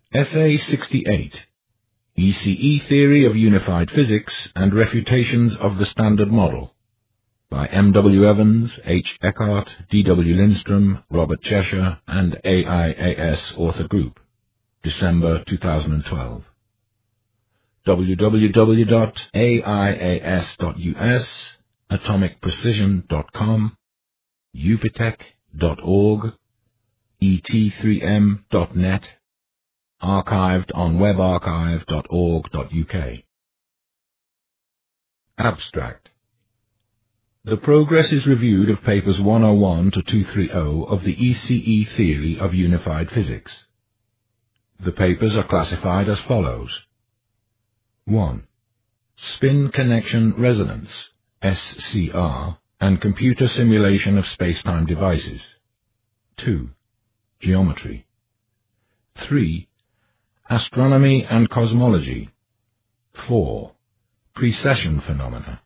Essay 68. ECE Theory of Unified Physics and Refutations of the Standard Model by M. W. Evans, H. Eckart, D. W. Lindstrom, Robert Cheshire, and AIAS Author Group. December 2012. www.aias.us, atomicprecision.com, upitech.org, et3m.net, archived on webarchive.org.uk. Abstract. The progress is reviewed of papers 101 to 230 of the ECE Theory of Unified Physics. The papers are classified as follows. 1. Spin Connection Resonance, SCR, and Computer Simulation of Spacetime Devices. 2. Geometry. 3. Astronomy and Cosmology. 4. Precession Phenomena.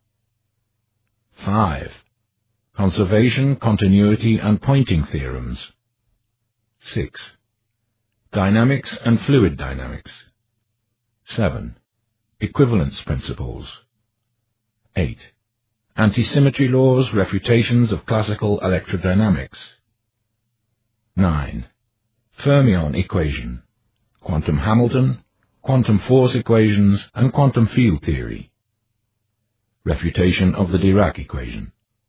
5. Conservation, Continuity and Pointing Theorems. 6. Dynamics and Fluid Dynamics. 7. Equivalence Principles. 8. Antisymmetry Laws, Refutations of Classical Electrodynamics. 9. Fermion Equation, Quantum Hamilton, Quantum Force Equations, and Quantum Field Theory. Refutation of the Dirac Equation.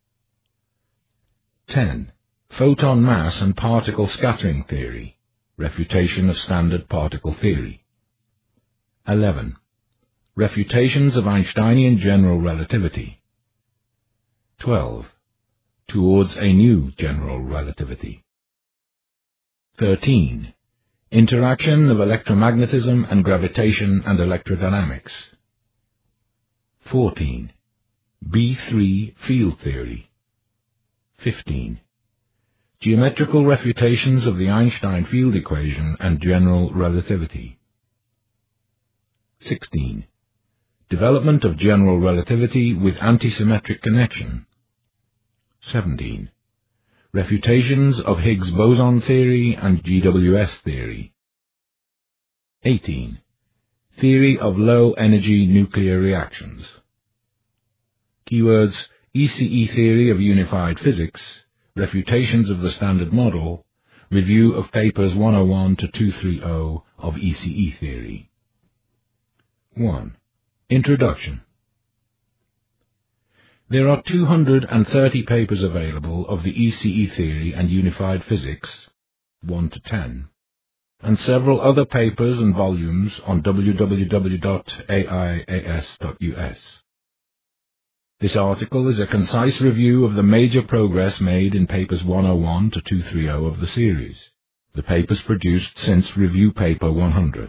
10. Photon Mass and Particle Scattering Theory. Refutation of Standard Particle Theory. 11. Refutations of Einsteinian General Relativity. 12. Towards a New General Relativity. 13. Interaction of Electromagnetism and Gravitation and Electrodynamics. 14. B3 Field Theory. 15. Geometrical Refutations of the Einstein Field Equation and General Relativity. 16. Development of General Relativity with Antisymmetric Connection. 17. Refutations of Higgs boson theory and GWS theory. 18. Theory of low-energy nuclear reactions. Keywords: ECE Theory of Unified Physics, Refutations of the Standard Model, Review of Papers 101 to 230 of ECE Theory. 1. Introduction. There are 230 papers available of the ECE Theory and Unified Physics, 1 to 10, and several other papers and volumes on www.aias.us. This article is a concise review of the major progress made in papers 101 to 230 of the series, the papers produced since review paper 100.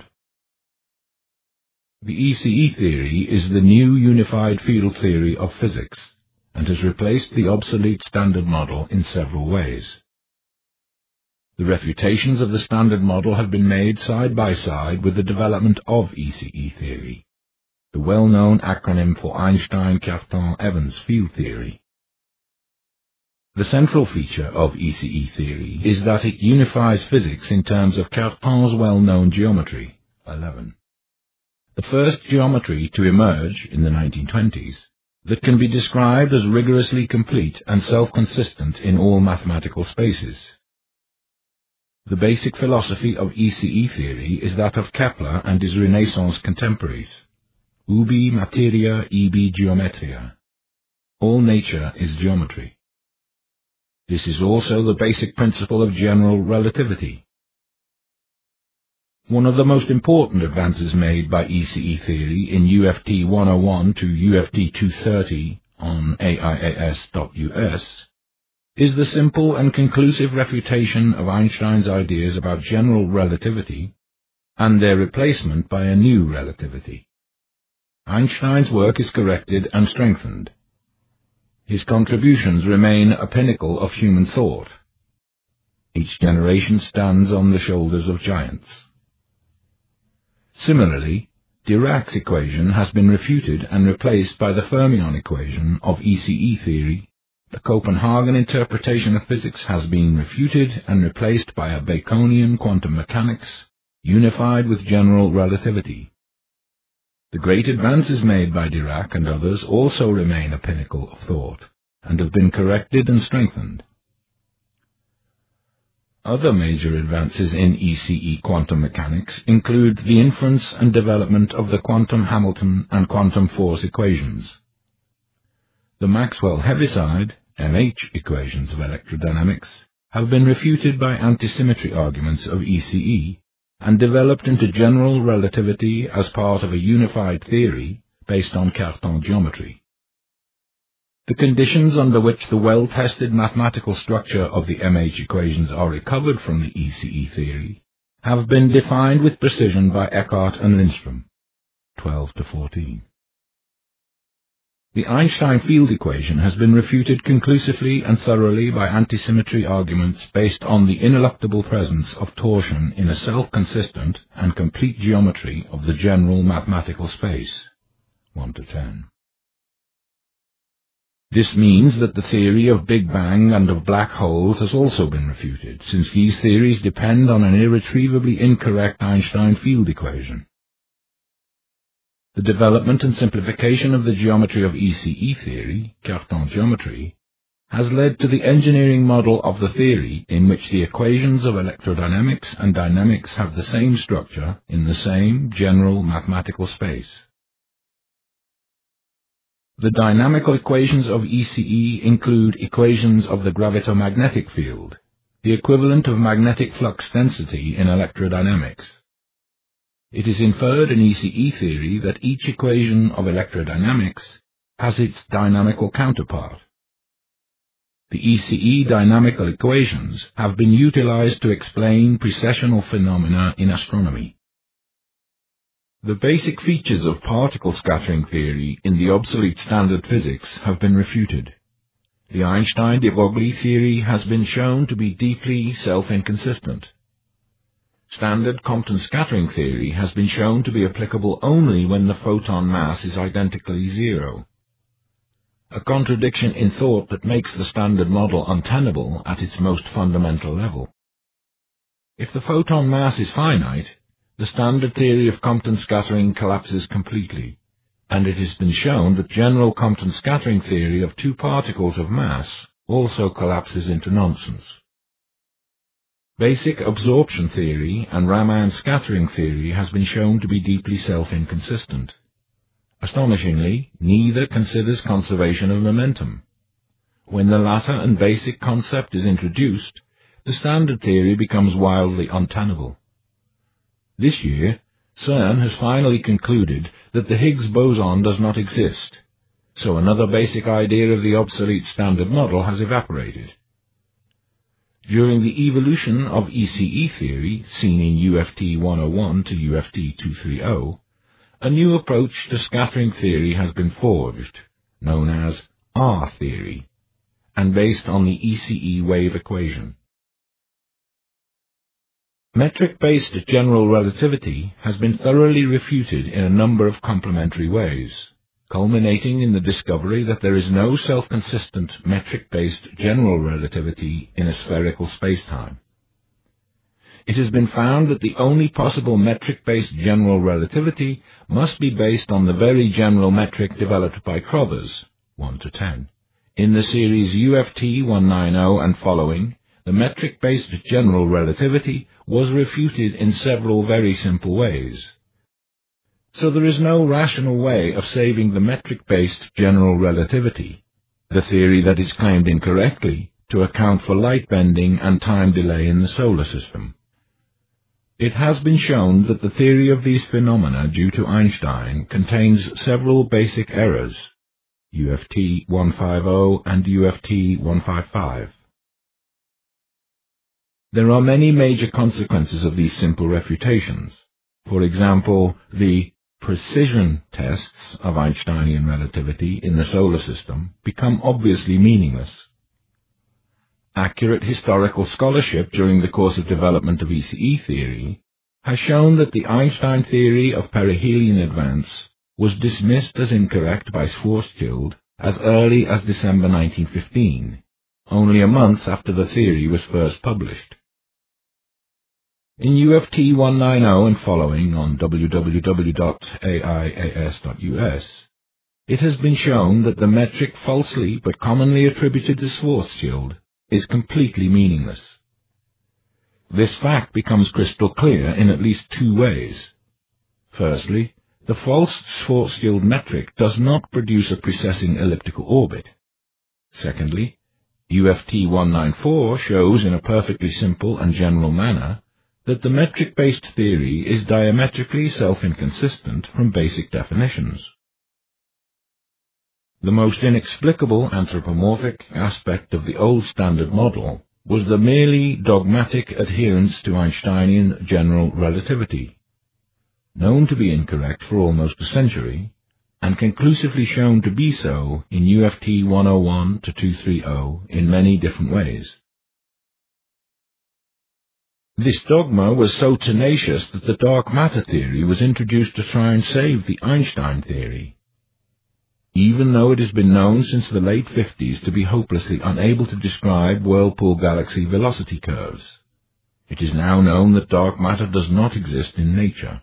The ECE theory is the new unified field theory of physics and has replaced the obsolete Standard Model in several ways. The refutations of the Standard Model have been made side by side with the development of ECE theory, the well-known acronym for Einstein-Cartan-Evans field theory. The central feature of ECE theory is that it unifies physics in terms of Cartan's well-known geometry, 11. The first geometry to emerge in the 1920s that can be described as rigorously complete and self-consistent in all mathematical spaces. The basic philosophy of ECE theory is that of Kepler and his Renaissance contemporaries. Ubi materia ibi geometria. All nature is geometry. This is also the basic principle of general relativity. One of the most important advances made by ECE theory in UFT 101 to UFT 230 on AIAS.us is the simple and conclusive refutation of Einstein's ideas about general relativity and their replacement by a new relativity. Einstein's work is corrected and strengthened. His contributions remain a pinnacle of human thought. Each generation stands on the shoulders of giants. Similarly, Dirac's equation has been refuted and replaced by the fermion equation of ECE theory. The Copenhagen interpretation of physics has been refuted and replaced by a Baconian quantum mechanics, unified with general relativity. The great advances made by Dirac and others also remain a pinnacle of thought, and have been corrected and strengthened. Other major advances in ECE quantum mechanics include the inference and development of the quantum Hamilton and quantum force equations. The Maxwell-Heaviside (MH) equations of electrodynamics have been refuted by antisymmetry arguments of ECE and developed into general relativity as part of a unified theory based on Cartan geometry. The conditions under which the well-tested mathematical structure of the MH equations are recovered from the ECE theory have been defined with precision by Eckart and Lindström, 12-14. The Einstein field equation has been refuted conclusively and thoroughly by antisymmetry arguments based on the ineluctable presence of torsion in a self-consistent and complete geometry of the general mathematical space, 1-10. This means that the theory of Big Bang and of black holes has also been refuted, since these theories depend on an irretrievably incorrect Einstein field equation. The development and simplification of the geometry of ECE theory, Cartan geometry, has led to the engineering model of the theory in which the equations of electrodynamics and dynamics have the same structure in the same general mathematical space. The dynamical equations of ECE include equations of the gravitomagnetic field, the equivalent of magnetic flux density in electrodynamics. It is inferred in ECE theory that each equation of electrodynamics has its dynamical counterpart. The ECE dynamical equations have been utilized to explain precessional phenomena in astronomy. The basic features of particle scattering theory in the obsolete standard physics have been refuted. The Einstein-de Broglie theory has been shown to be deeply self-inconsistent. Standard Compton scattering theory has been shown to be applicable only when the photon mass is identically zero, a contradiction in thought that makes the standard model untenable at its most fundamental level. If the photon mass is finite, the standard theory of Compton scattering collapses completely, and it has been shown that general Compton scattering theory of two particles of mass also collapses into nonsense. Basic absorption theory and Raman scattering theory has been shown to be deeply self-inconsistent. Astonishingly, neither considers conservation of momentum. When the latter and basic concept is introduced, the standard theory becomes wildly untenable. This year, CERN has finally concluded that the Higgs boson does not exist, so another basic idea of the obsolete standard model has evaporated. During the evolution of ECE theory, seen in UFT 101 to UFT 230, a new approach to scattering theory has been forged, known as R theory, and based on the ECE wave equation. Metric-based general relativity has been thoroughly refuted in a number of complementary ways, culminating in the discovery that there is no self-consistent metric-based general relativity in a spherical spacetime. It has been found that the only possible metric-based general relativity must be based on the very general metric developed by Crothers, 1-10. In the series UFT 190 and following, the metric-based general relativity was refuted in several very simple ways. So there is no rational way of saving the metric-based general relativity, the theory that is claimed incorrectly to account for light bending and time delay in the solar system. It has been shown that the theory of these phenomena due to Einstein contains several basic errors, UFT 150 and UFT 155. There are many major consequences of these simple refutations. For example, the precision tests of Einsteinian relativity in the solar system become obviously meaningless. Accurate historical scholarship during the course of development of ECE theory has shown that the Einstein theory of perihelion advance was dismissed as incorrect by Schwarzschild as early as December 1915, only a month after the theory was first published. In UFT 190 and following on www.aias.us, it has been shown that the metric falsely but commonly attributed to Schwarzschild is completely meaningless. This fact becomes crystal clear in at least two ways. Firstly, the false Schwarzschild metric does not produce a precessing elliptical orbit. Secondly, UFT 194 shows in a perfectly simple and general manner that the metric-based theory is diametrically self-inconsistent from basic definitions. The most inexplicable anthropomorphic aspect of the old Standard Model was the merely dogmatic adherence to Einsteinian general relativity, known to be incorrect for almost a century, and conclusively shown to be so in UFT 101 to 230 in many different ways. This dogma was so tenacious that the dark matter theory was introduced to try and save the Einstein theory. Even though it has been known since the late 50s to be hopelessly unable to describe whirlpool galaxy velocity curves, it is now known that dark matter does not exist in nature.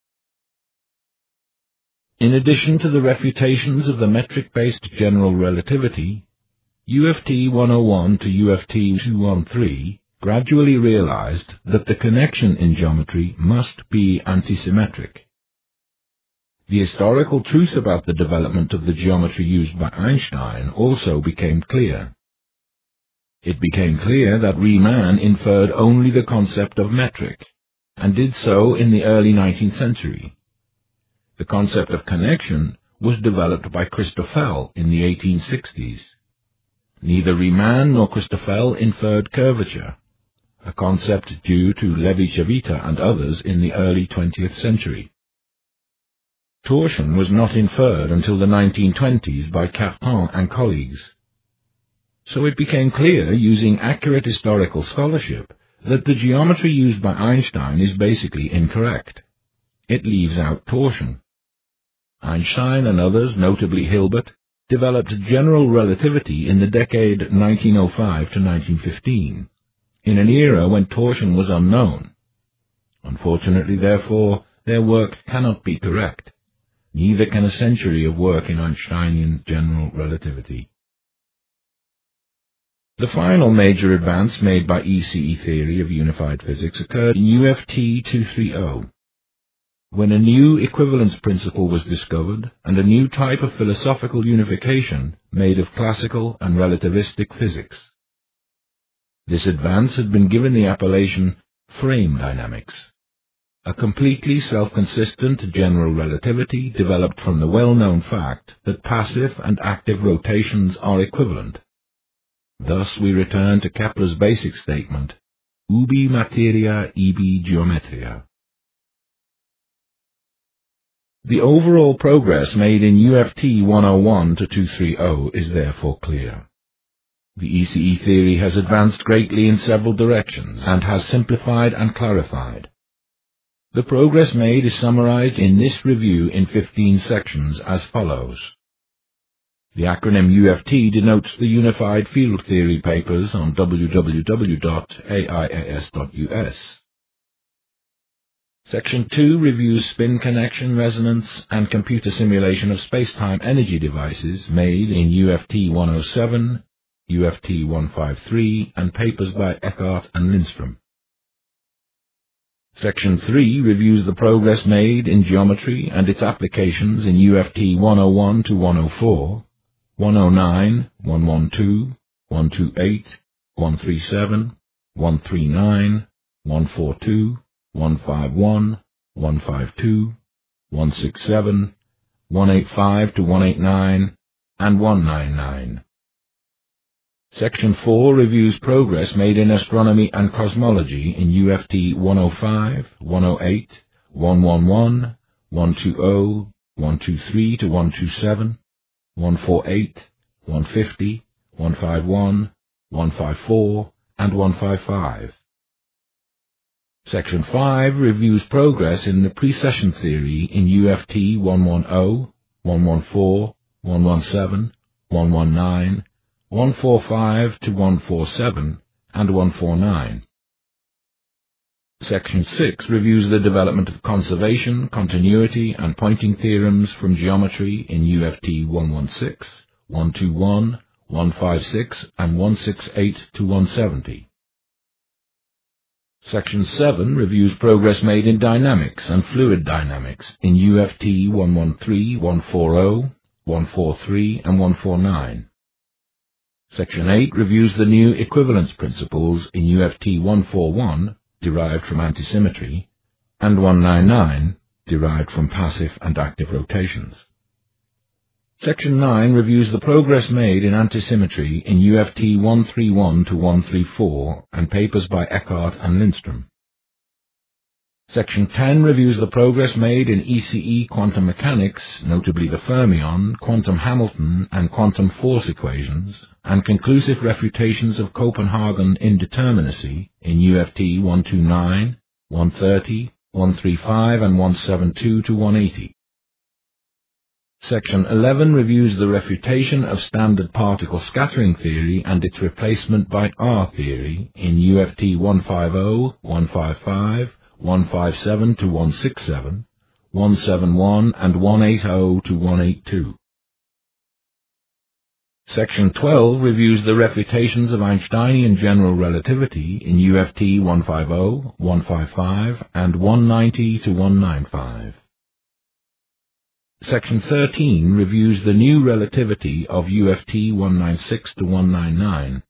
In addition to the refutations of the metric-based general relativity, UFT 101 to UFT 213 gradually realized that the connection in geometry must be antisymmetric. The historical truth about the development of the geometry used by Einstein also became clear. It became clear that Riemann inferred only the concept of metric, and did so in the early 19th century. The concept of connection was developed by Christoffel in the 1860s. Neither Riemann nor Christoffel inferred curvature, a concept due to Levi-Civita and others in the early 20th century. Torsion was not inferred until the 1920s by Cartan and colleagues. So it became clear, using accurate historical scholarship, that the geometry used by Einstein is basically incorrect. It leaves out torsion. Einstein and others, notably Hilbert, developed general relativity in the decade 1905 to 1915, in an era when torsion was unknown. Unfortunately, therefore, their work cannot be correct. Neither can a century of work in Einsteinian general relativity. The final major advance made by ECE theory of unified physics occurred in UFT 230, when a new equivalence principle was discovered and a new type of philosophical unification made of classical and relativistic physics. This advance had been given the appellation frame dynamics, a completely self-consistent general relativity developed from the well-known fact that passive and active rotations are equivalent. Thus we return to Kepler's basic statement, ubi materia ibi geometria. The overall progress made in UFT 101 to 230 is therefore clear. The ECE theory has advanced greatly in several directions and has simplified and clarified. The progress made is summarized in this review in 15 sections as follows. The acronym UFT denotes the Unified Field Theory papers on www.aias.us. Section 2 reviews spin connection, resonance, and computer simulation of space-time energy devices made in UFT 107, UFT 153, and papers by Eckart and Lindström. Section 3 reviews the progress made in geometry and its applications in UFT 101 to 104, 109, 112, 128, 137, 139, 142, 151, 152, 167, 185 to 189, and 199. Section 4 reviews progress made in astronomy and cosmology in UFT 105, 108, 111, 120, 123 to 127, 148, 150, 151, 154, and 155. Section 5 reviews progress in the precession theory in UFT 110, 114, 117, 119, 145 to 147, and 149. Section 6 reviews the development of conservation, continuity, and pointing theorems from geometry in UFT 116, 121, 156, and 168 to 170. Section 7 reviews progress made in dynamics and fluid dynamics in UFT 113, 140, 143, and 149. Section 8 reviews the new equivalence principles in UFT 141, derived from antisymmetry, and 199, derived from passive and active rotations. Section 9 reviews the progress made in antisymmetry in UFT 131 to 134 and papers by Eckart and Lindström. Section 10 reviews the progress made in ECE quantum mechanics, notably the fermion, quantum Hamilton, and quantum force equations, and conclusive refutations of Copenhagen indeterminacy in UFT 129, 130, 135, and 172 to 180. Section 11 reviews the refutation of standard particle scattering theory and its replacement by R theory in UFT 150, 155, 157 to 167, 171, and 180 to 182. Section 12 reviews the refutations of Einsteinian general relativity in UFT 150, 155, and 190 to 195. Section 13 reviews the new relativity of UFT 196 to 199.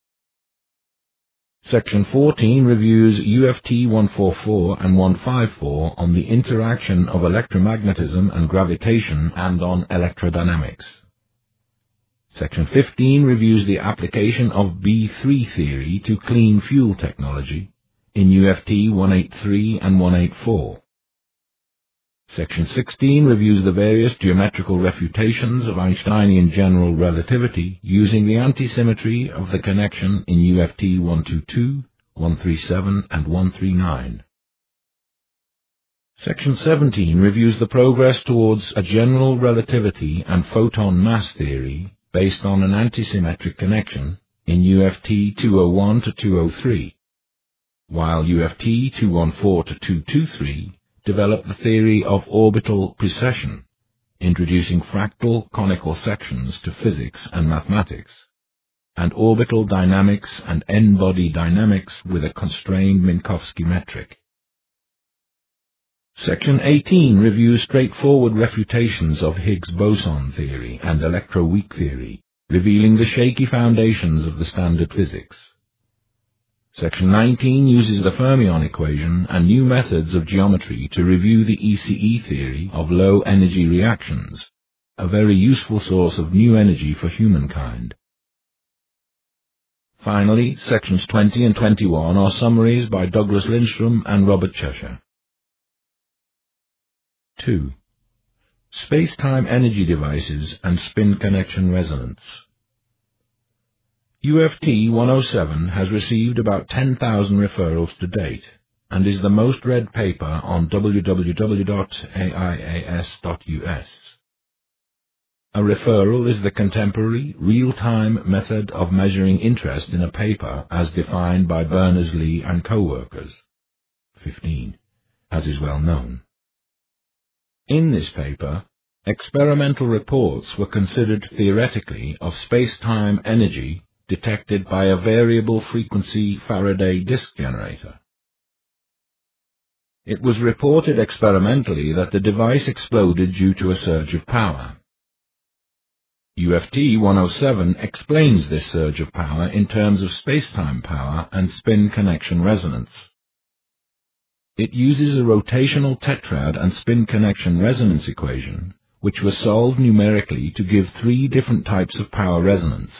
Section 14 reviews UFT 144 and 154 on the interaction of electromagnetism and gravitation and on electrodynamics. Section 15 reviews the application of B3 theory to clean fuel technology in UFT 183 and 184. Section 16 reviews the various geometrical refutations of Einsteinian general relativity using the antisymmetry of the connection in UFT 122, 137, and 139. Section 17 reviews the progress towards a general relativity and photon mass theory based on an antisymmetric connection in UFT 201 to 203, while UFT 214 to 223 developed the theory of orbital precession, introducing fractal conical sections to physics and mathematics, and orbital dynamics and n-body dynamics with a constrained Minkowski metric. Section 18 reviews straightforward refutations of Higgs boson theory and electroweak theory, revealing the shaky foundations of the standard physics. Section 19 uses the fermion equation and new methods of geometry to review the ECE theory of low-energy reactions, a very useful source of new energy for humankind. Finally, sections 20 and 21 are summaries by Douglas Lindström and Robert Cheshire. 2. Space-time energy devices and spin connection resonance. UFT 107 has received about 10,000 referrals to date, and is the most read paper on www.aias.us. A referral is the contemporary, real-time method of measuring interest in a paper as defined by Berners-Lee and co-workers, 15, as is well known. In this paper, experimental reports were considered theoretically of space-time energy detected by a variable frequency Faraday disk generator. It was reported experimentally that the device exploded due to a surge of power. UFT 107 explains this surge of power in terms of spacetime power and spin connection resonance. It uses a rotational tetrad and spin connection resonance equation, which was solved numerically to give three different types of power resonance.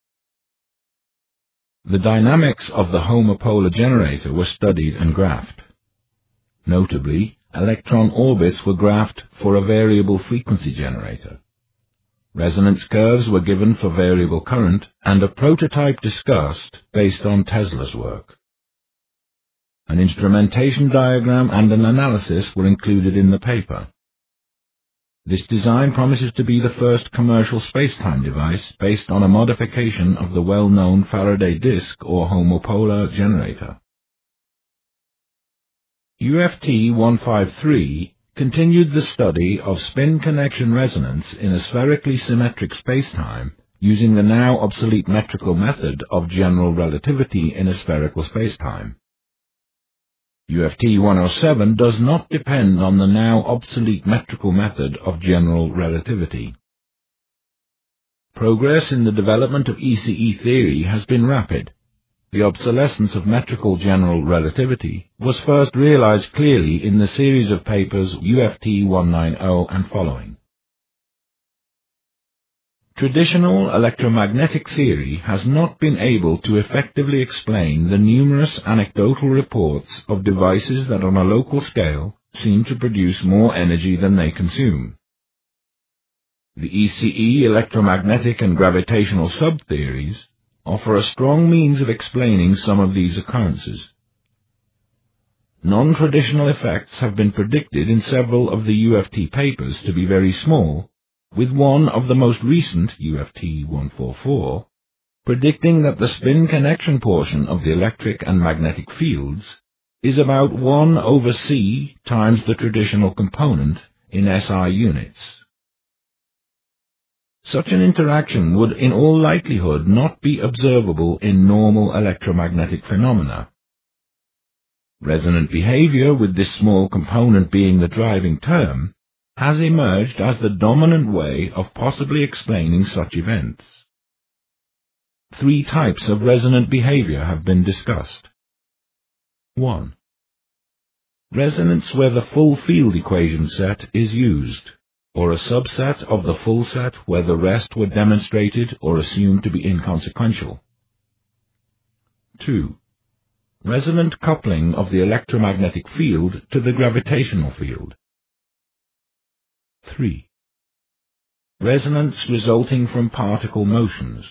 The dynamics of the homopolar generator were studied and graphed. Notably, electron orbits were graphed for a variable frequency generator. Resonance curves were given for variable current, and a prototype discussed based on Tesla's work. An instrumentation diagram and an analysis were included in the paper. This design promises to be the first commercial spacetime device based on a modification of the well-known Faraday disk or homopolar generator. UFT-153 continued the study of spin connection resonance in a spherically symmetric spacetime using the now obsolete metrical method of general relativity in a spherical spacetime. UFT-107 does not depend on the now obsolete metrical method of general relativity. Progress in the development of ECE theory has been rapid. The obsolescence of metrical general relativity was first realized clearly in the series of papers UFT-190 and following. Traditional electromagnetic theory has not been able to effectively explain the numerous anecdotal reports of devices that on a local scale seem to produce more energy than they consume. The ECE electromagnetic and gravitational subtheories offer a strong means of explaining some of these occurrences. Non-traditional effects have been predicted in several of the UFT papers to be very small, with one of the most recent, UFT-144, predicting that the spin connection portion of the electric and magnetic fields is about 1 over c times the traditional component in SI units. Such an interaction would in all likelihood not be observable in normal electromagnetic phenomena. Resonant behavior, with this small component being the driving term, has emerged as the dominant way of possibly explaining such events. 3 types of resonant behavior have been discussed. 1. Resonance where the full field equation set is used, or a subset of the full set where the rest were demonstrated or assumed to be inconsequential. 2. Resonant coupling of the electromagnetic field to the gravitational field. 3. Resonance resulting from particle motions.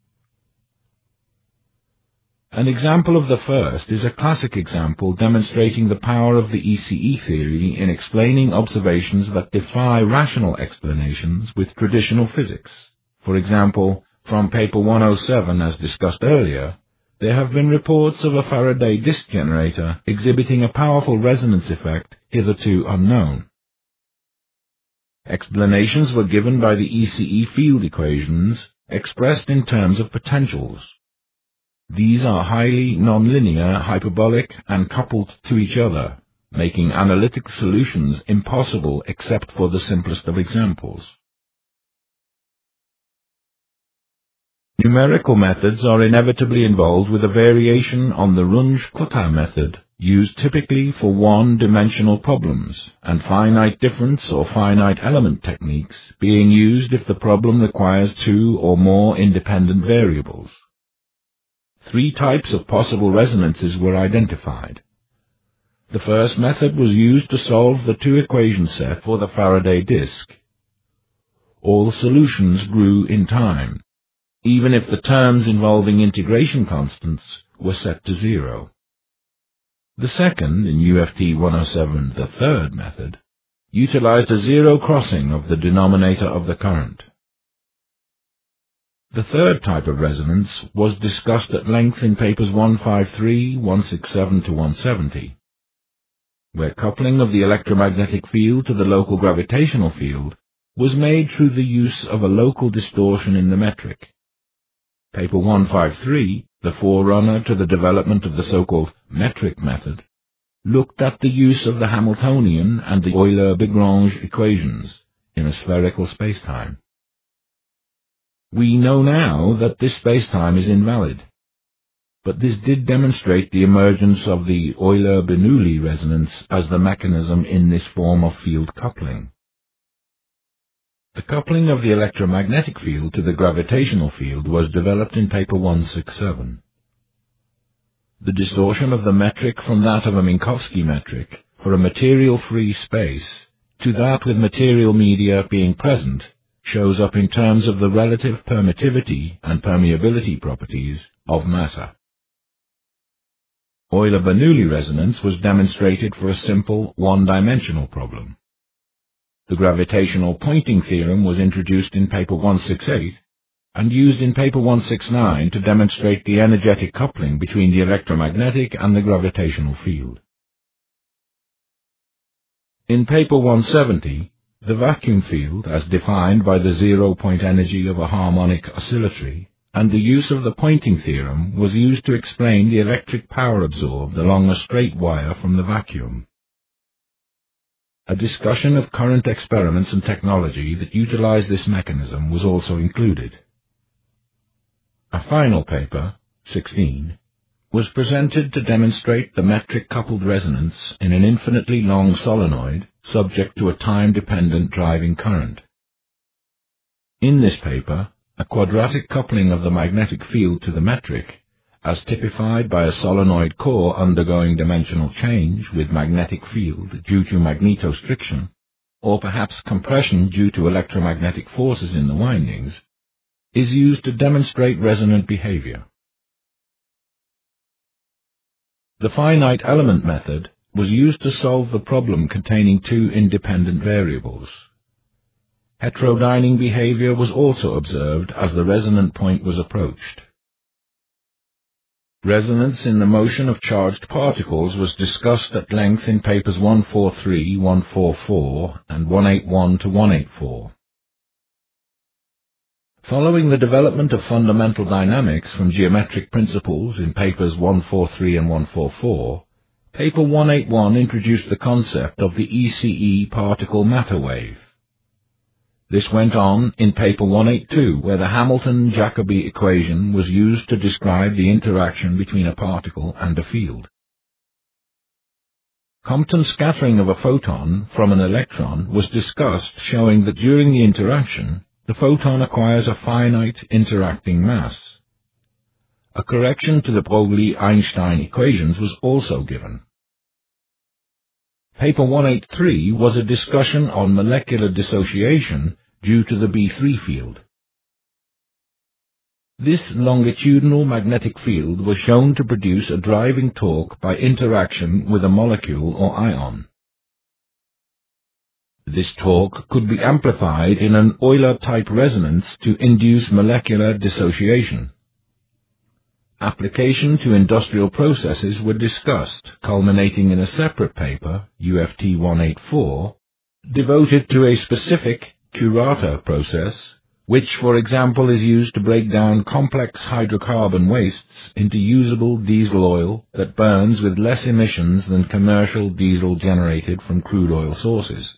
An example of the first is a classic example demonstrating the power of the ECE theory in explaining observations that defy rational explanations with traditional physics. For example, from paper 107 as discussed earlier, there have been reports of a Faraday disk generator exhibiting a powerful resonance effect hitherto unknown. Explanations were given by the ECE field equations expressed in terms of potentials. These are highly nonlinear, hyperbolic, and coupled to each other, making analytic solutions impossible except for the simplest of examples. Numerical methods are inevitably involved with a variation on the Runge-Kutta method, used typically for one-dimensional problems, and finite difference or finite element techniques being used if the problem requires 2 or more independent variables. 3 types of possible resonances were identified. The first method was used to solve the 2-equation set for the Faraday disk. All solutions grew in time, even if the terms involving integration constants were set to 0. The second, in UFT-107, the third method, utilized a 0 crossing of the denominator of the current. The third type of resonance was discussed at length in papers 153, 167 to 170, where coupling of the electromagnetic field to the local gravitational field was made through the use of a local distortion in the metric. Paper 153, the forerunner to the development of the so-called metric method, looked at the use of the Hamiltonian and the Euler-Lagrange equations in a spherical spacetime. We know now that this spacetime is invalid, but this did demonstrate the emergence of the Euler-Bernoulli resonance as the mechanism in this form of field coupling. The coupling of the electromagnetic field to the gravitational field was developed in paper 167. The distortion of the metric from that of a Minkowski metric for a material-free space to that with material media being present shows up in terms of the relative permittivity and permeability properties of matter. Euler-Bernoulli resonance was demonstrated for a simple one-dimensional problem. The gravitational pointing theorem was introduced in paper 168 and used in paper 169 to demonstrate the energetic coupling between the electromagnetic and the gravitational field. In paper 170, the vacuum field, as defined by the zero-point energy of a harmonic oscillatory, and the use of the Poynting theorem was used to explain the electric power absorbed along a straight wire from the vacuum. A discussion of current experiments and technology that utilized this mechanism was also included. A final paper, 16, was presented to demonstrate the metric coupled resonance in an infinitely long solenoid subject to a time-dependent driving current. In this paper, a quadratic coupling of the magnetic field to the metric, as typified by a solenoid core undergoing dimensional change with magnetic field due to magnetostriction, or perhaps compression due to electromagnetic forces in the windings, is used to demonstrate resonant behavior. The finite element method was used to solve the problem containing two independent variables. Heterodyning behavior was also observed as the resonant point was approached. Resonance in the motion of charged particles was discussed at length in papers 143, 144, and 181 to 184. Following the development of fundamental dynamics from geometric principles in papers 143 and 144, paper 181 introduced the concept of the ECE particle matter wave. This went on in paper 182, where the Hamilton-Jacobi equation was used to describe the interaction between a particle and a field. Compton's scattering of a photon from an electron was discussed, showing that during the interaction, the photon acquires a finite interacting mass. A correction to the Broglie-Einstein equations was also given. Paper 183 was a discussion on molecular dissociation due to the B3 field. This longitudinal magnetic field was shown to produce a driving torque by interaction with a molecule or ion. This torque could be amplified in an Euler-type resonance to induce molecular dissociation. Application to industrial processes were discussed, culminating in a separate paper, UFT 184, devoted to a specific Curator process, which, for example, is used to break down complex hydrocarbon wastes into usable diesel oil that burns with less emissions than commercial diesel generated from crude oil sources.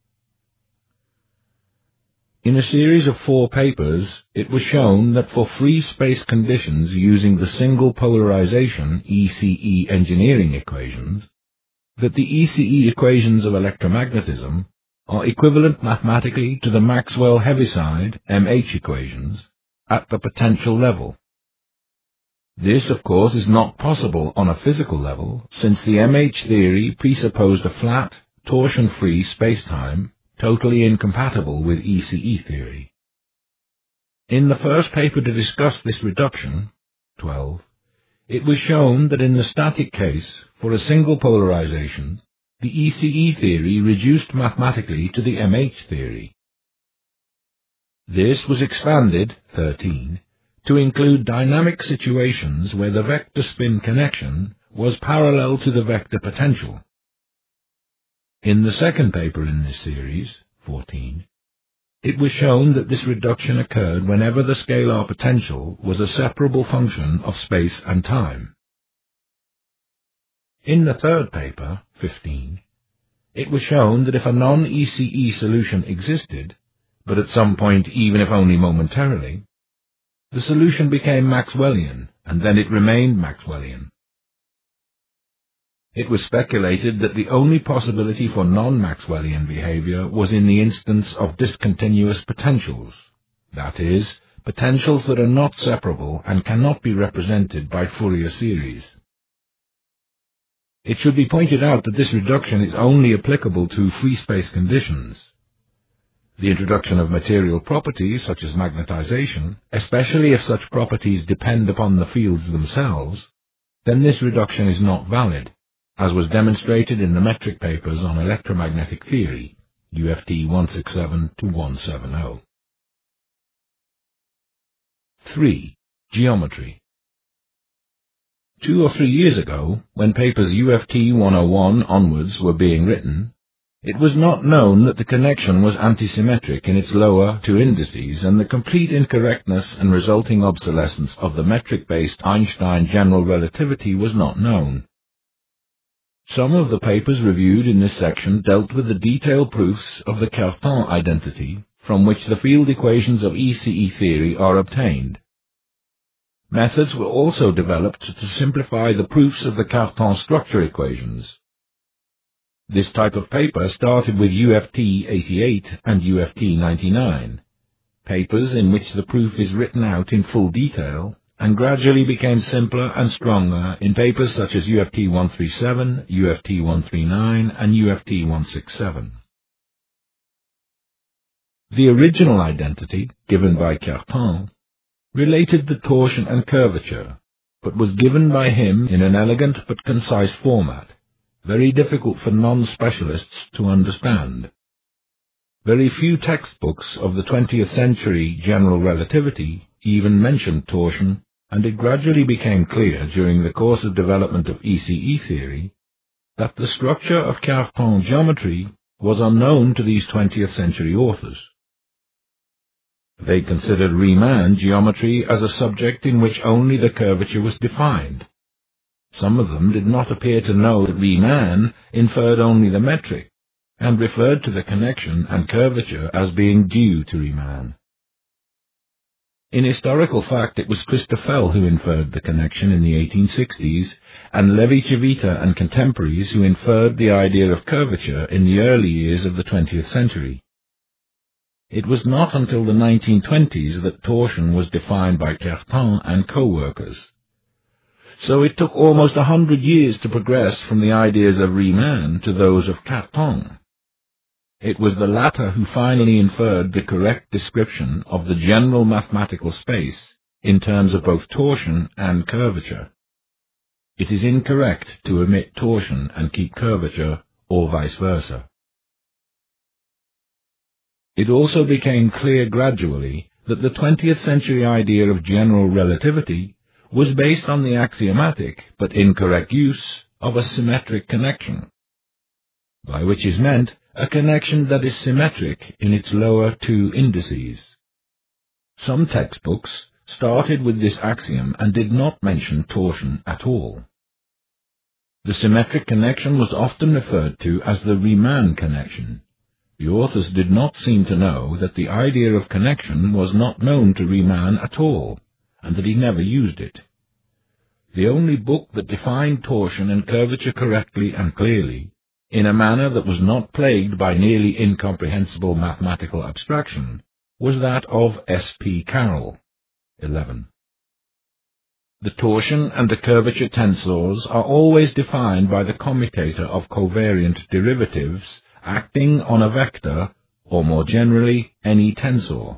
In a series of 4 papers, it was shown that for free space conditions using the single polarization ECE engineering equations, that the ECE equations of electromagnetism are equivalent mathematically to the Maxwell-Heaviside MH equations at the potential level. This, of course, is not possible on a physical level, since the MH theory presupposed a flat, torsion-free spacetime totally incompatible with ECE theory. In the first paper to discuss this reduction, 12, it was shown that in the static case, for a single polarization, the ECE theory reduced mathematically to the MH theory. This was expanded, 13, to include dynamic situations where the vector spin connection was parallel to the vector potential. In the second paper in this series, 14, it was shown that this reduction occurred whenever the scalar potential was a separable function of space and time. In the third paper, 15, it was shown that if a non-ECE solution existed, but at some point even if only momentarily, the solution became Maxwellian, and then it remained Maxwellian. It was speculated that the only possibility for non-Maxwellian behavior was in the instance of discontinuous potentials, that is, potentials that are not separable and cannot be represented by Fourier series. It should be pointed out that this reduction is only applicable to free space conditions. The introduction of material properties such as magnetization, especially if such properties depend upon the fields themselves, then this reduction is not valid, as was demonstrated in the metric papers on electromagnetic theory, UFT 167 to 170. 3. Geometry. 2 or 3 years ago, when papers UFT 101 onwards were being written, It was not known that the connection was antisymmetric in its lower two indices, and the complete incorrectness and resulting obsolescence of the metric-based Einstein general relativity was not known. Some of the papers reviewed in this section dealt with the detailed proofs of the Cartan identity, from which the field equations of ECE theory are obtained. Methods were also developed to simplify the proofs of the Cartan structure equations. This type of paper started with UFT 88 and UFT 99, papers in which the proof is written out in full detail, and gradually became simpler and stronger in papers such as UFT 137, UFT 139, and UFT 167. The original identity, given by Cartan, related to torsion and curvature, but was given by him in an elegant but concise format, very difficult for non-specialists to understand. Very few textbooks of the 20th century general relativity even mentioned torsion, and it gradually became clear during the course of development of ECE theory that the structure of Cartan geometry was unknown to these 20th century authors. They considered Riemann geometry as a subject in which only the curvature was defined. Some of them did not appear to know that Riemann inferred only the metric, and referred to the connection and curvature as being due to Riemann. In historical fact, it was Christoffel who inferred the connection in the 1860s, and Levi-Civita and contemporaries who inferred the idea of curvature in the early years of the 20th century. It was not until the 1920s that torsion was defined by Cartan and co-workers. So it took almost 100 years to progress from the ideas of Riemann to those of Cartan. It was the latter who finally inferred the correct description of the general mathematical space in terms of both torsion and curvature. It is incorrect to omit torsion and keep curvature, or vice versa. It also became clear gradually that the 20th century idea of general relativity was based on the axiomatic but incorrect use of a symmetric connection, by which is meant a connection that is symmetric in its lower two indices. Some textbooks started with this axiom and did not mention torsion at all. The symmetric connection was often referred to as the Riemann connection. The authors did not seem to know that the idea of connection was not known to Riemann at all, and that he never used it. The only book that defined torsion and curvature correctly and clearly, in a manner that was not plagued by nearly incomprehensible mathematical abstraction, was that of S. P. Carroll. 11. The torsion and the curvature tensors are always defined by the commutator of covariant derivatives acting on a vector, or more generally, any tensor.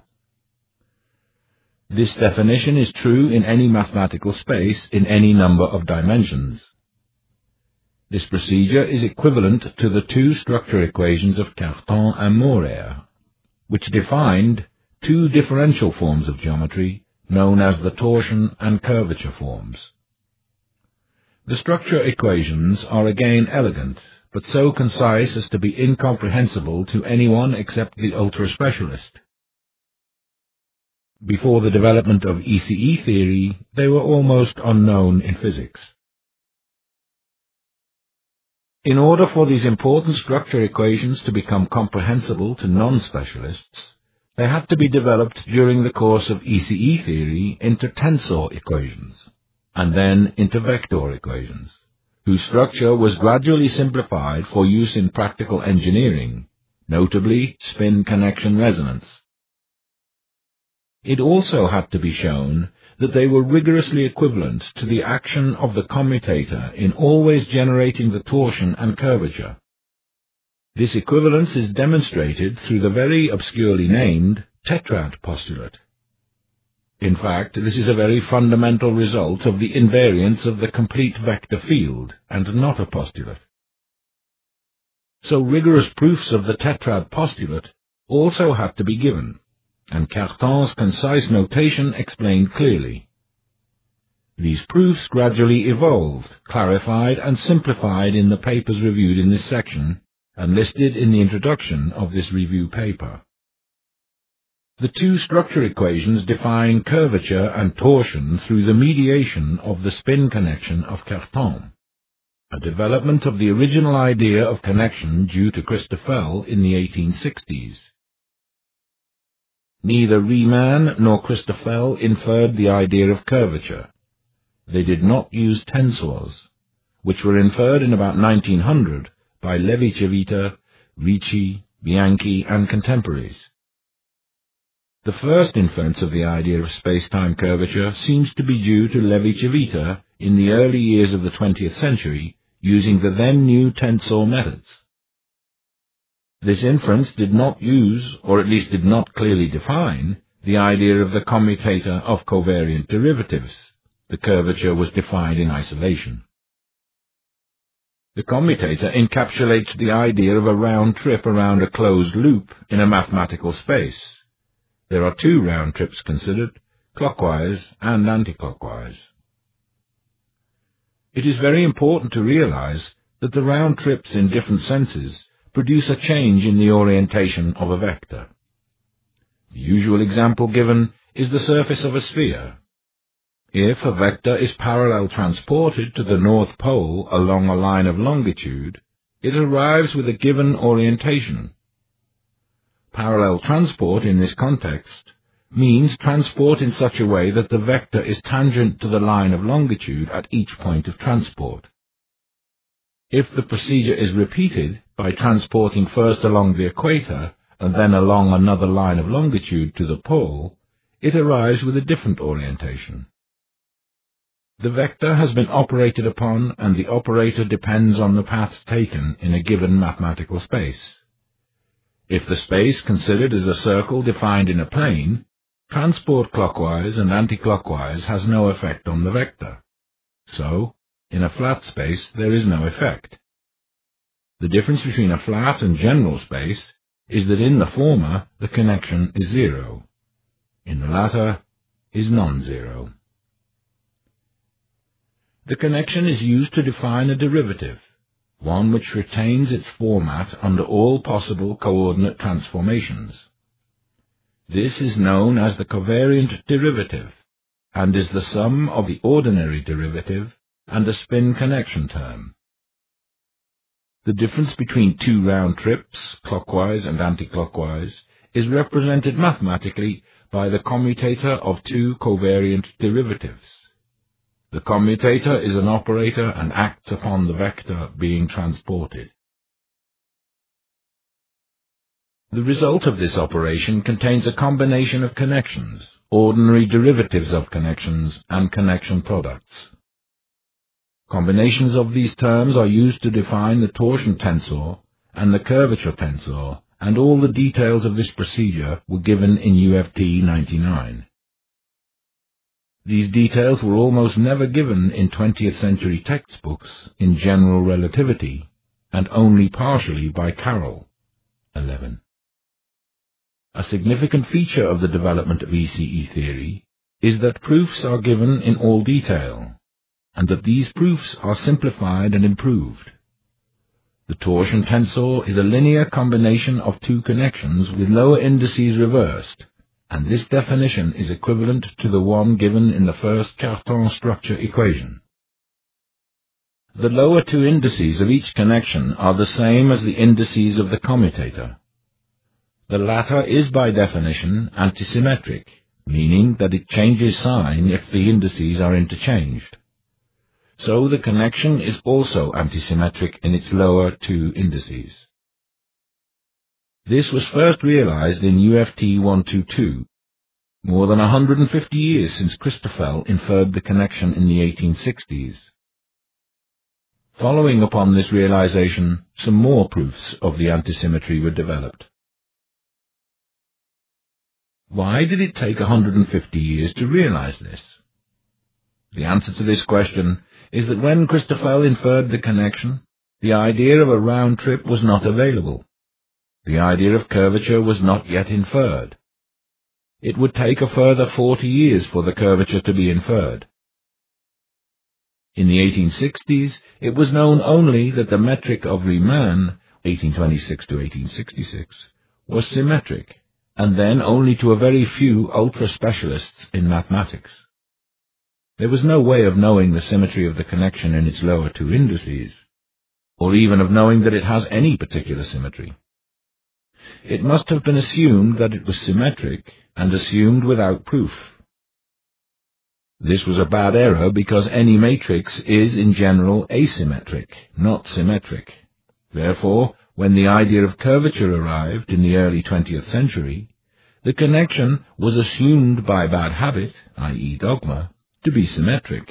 This definition is true in any mathematical space in any number of dimensions. This procedure is equivalent to the two structure equations of Cartan and Maurer, which defined two differential forms of geometry known as the torsion and curvature forms. The structure equations are again elegant, but so concise as to be incomprehensible to anyone except the ultra-specialist. Before the development of ECE theory, they were almost unknown in physics. In order for these important structure equations to become comprehensible to non-specialists, they had to be developed during the course of ECE theory into tensor equations, and then into vector equations, whose structure was gradually simplified for use in practical engineering, notably spin connection resonance. It also had to be shown that they were rigorously equivalent to the action of the commutator in always generating the torsion and curvature. This equivalence is demonstrated through the very obscurely named tetrad postulate. In fact, this is a very fundamental result of the invariance of the complete vector field, and not a postulate. So rigorous proofs of the tetrad postulate also had to be given, and Cartan's concise notation explained clearly. These proofs gradually evolved, clarified, and simplified in the papers reviewed in this section, and listed in the introduction of this review paper. The two structure equations define curvature and torsion through the mediation of the spin connection of Cartan, a development of the original idea of connection due to Christoffel in the 1860s. Neither Riemann nor Christoffel inferred the idea of curvature. They did not use tensors, which were inferred in about 1900 by Levi-Civita, Ricci, Bianchi, and contemporaries. The first inference of the idea of space-time curvature seems to be due to Levi-Civita in the early years of the 20th century, using the then-new tensor methods. This inference did not use, or at least did not clearly define, the idea of the commutator of covariant derivatives. The curvature was defined in isolation. The commutator encapsulates the idea of a round trip around a closed loop in a mathematical space. There are two round trips considered, clockwise and anticlockwise. It is very important to realize that the round trips in different senses produce a change in the orientation of a vector. The usual example given is the surface of a sphere. If a vector is parallel transported to the North Pole along a line of longitude, it arrives with a given orientation. Parallel transport in this context means transport in such a way that the vector is tangent to the line of longitude at each point of transport. If the procedure is repeated by transporting first along the equator and then along another line of longitude to the pole, it arrives with a different orientation. The vector has been operated upon, and the operator depends on the paths taken in a given mathematical space. If the space considered is a circle defined in a plane, transport clockwise and anticlockwise has no effect on the vector. So, in a flat space, there is no effect. The difference between a flat and general space is that in the former, the connection is zero. In the latter, is non-zero. The connection is used to define a derivative, one which retains its format under all possible coordinate transformations. This is known as the covariant derivative, and is the sum of the ordinary derivative and a spin connection term. The difference between two round trips, clockwise and anticlockwise, is represented mathematically by the commutator of two covariant derivatives. The commutator is an operator and acts upon the vector being transported. The result of this operation contains a combination of connections, ordinary derivatives of connections, and connection products. Combinations of these terms are used to define the torsion tensor and the curvature tensor, and all the details of this procedure were given in UFT 99. These details were almost never given in 20th century textbooks in general relativity, and only partially by Carroll. 11. A significant feature of the development of ECE theory is that proofs are given in all detail, and that these proofs are simplified and improved. The torsion tensor is a linear combination of two connections with lower indices reversed, and this definition is equivalent to the one given in the first Cartan structure equation. The lower two indices of each connection are the same as the indices of the commutator. The latter is by definition antisymmetric, meaning that it changes sign if the indices are interchanged. So the connection is also antisymmetric in its lower two indices. This was first realized in UFT 122, more than 150 years since Christoffel inferred the connection in the 1860s. Following upon this realization, some more proofs of the antisymmetry were developed. Why did it take 150 years to realize this? The answer to this question is that when Christoffel inferred the connection, the idea of a round trip was not available. The idea of curvature was not yet inferred. It would take a further 40 years for the curvature to be inferred. In the 1860s, it was known only that the metric of Riemann 1826 to 1866, was symmetric, and then only to a very few ultra-specialists in mathematics. There was no way of knowing the symmetry of the connection in its lower two indices, or even of knowing that it has any particular symmetry. It must have been assumed that it was symmetric, and assumed without proof. This was a bad error because any matrix is in general asymmetric, not symmetric. Therefore, when the idea of curvature arrived in the early 20th century, the connection was assumed by bad habit, i.e. dogma, to be symmetric.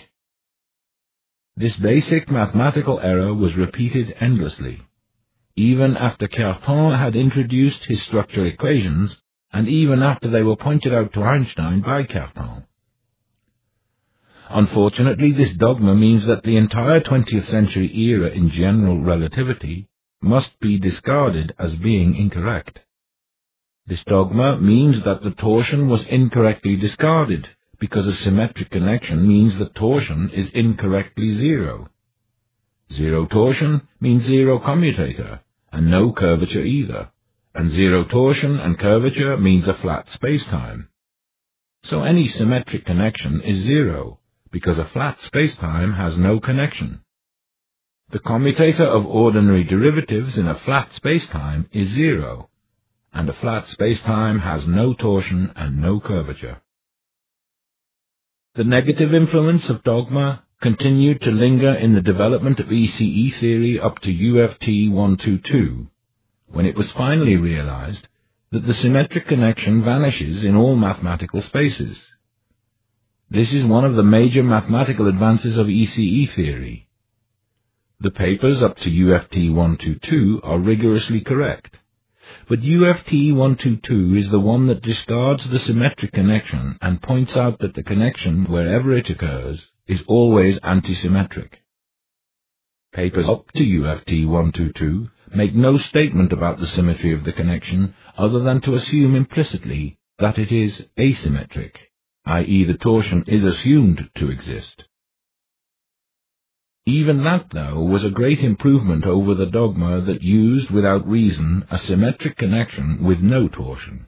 This basic mathematical error was repeated endlessly, even after Cartan had introduced his structural equations, and even after they were pointed out to Einstein by Cartan. Unfortunately, this dogma means that the entire 20th century era in general relativity must be discarded as being incorrect. This dogma means that the torsion was incorrectly discarded, because a symmetric connection means that torsion is incorrectly zero. Zero torsion means zero commutator, and no curvature either, and zero torsion and curvature means a flat spacetime. So any symmetric connection is zero, because a flat spacetime has no connection. The commutator of ordinary derivatives in a flat spacetime is zero, and a flat spacetime has no torsion and no curvature. The negative influence of dogma continued to linger in the development of ECE theory up to UFT 122, when it was finally realized that the symmetric connection vanishes in all mathematical spaces. This is one of the major mathematical advances of ECE theory. The papers up to UFT 122 are rigorously correct, but UFT 122 is the one that discards the symmetric connection and points out that the connection, wherever it occurs, is always antisymmetric. Papers up to UFT 122 make no statement about the symmetry of the connection other than to assume implicitly that it is asymmetric, i.e. the torsion is assumed to exist. Even that, though, was a great improvement over the dogma that used, without reason, a symmetric connection with no torsion.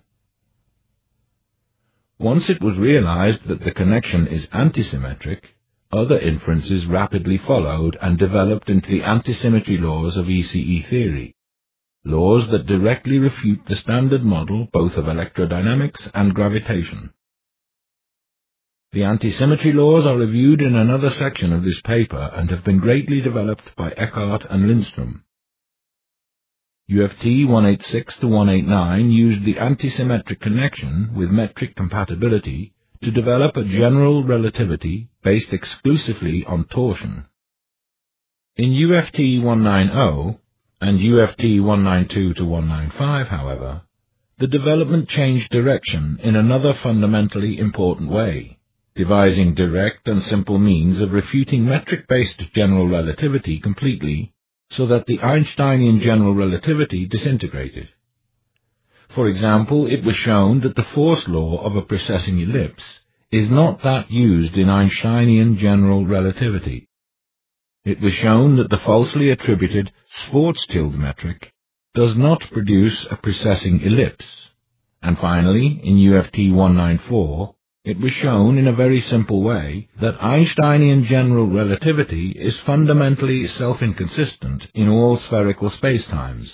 Once it was realized that the connection is antisymmetric, other inferences rapidly followed and developed into the antisymmetry laws of ECE theory, laws that directly refute the standard model both of electrodynamics and gravitation. The antisymmetry laws are reviewed in another section of this paper and have been greatly developed by Eckart and Lindström. UFT 186 to 189 used the antisymmetric connection with metric compatibility to develop a general relativity based exclusively on torsion. In UFT 190 and UFT 192 to 195, however, the development changed direction in another fundamentally important way, devising direct and simple means of refuting metric-based general relativity completely, so that the Einsteinian general relativity disintegrated. For example, it was shown that the force law of a precessing ellipse is not that used in Einsteinian general relativity. It was shown that the falsely attributed Schwarzschild metric does not produce a precessing ellipse. And finally, in UFT 194, it was shown in a very simple way that Einsteinian general relativity is fundamentally self-inconsistent in all spherical spacetimes.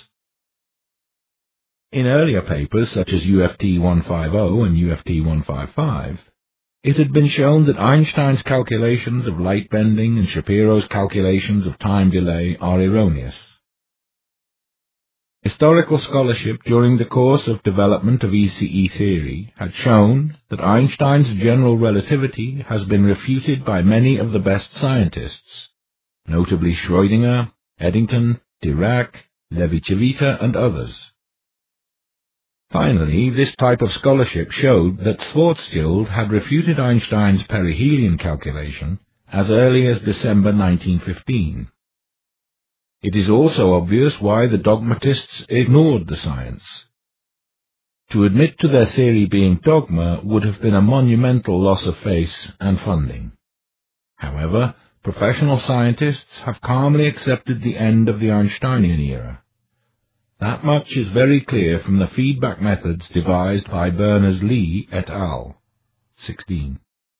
In earlier papers such as UFT 150 and UFT 155, it had been shown that Einstein's calculations of light bending and Shapiro's calculations of time delay are erroneous. Historical scholarship during the course of development of ECE theory had shown that Einstein's general relativity has been refuted by many of the best scientists, notably Schrödinger, Eddington, Dirac, Levi-Civita, and others. Finally, this type of scholarship showed that Schwarzschild had refuted Einstein's perihelion calculation as early as December 1915. It is also obvious why the dogmatists ignored the science. To admit to their theory being dogma would have been a monumental loss of face and funding. However, professional scientists have calmly accepted the end of the Einsteinian era. That much is very clear from the feedback methods devised by Berners-Lee et al. 16.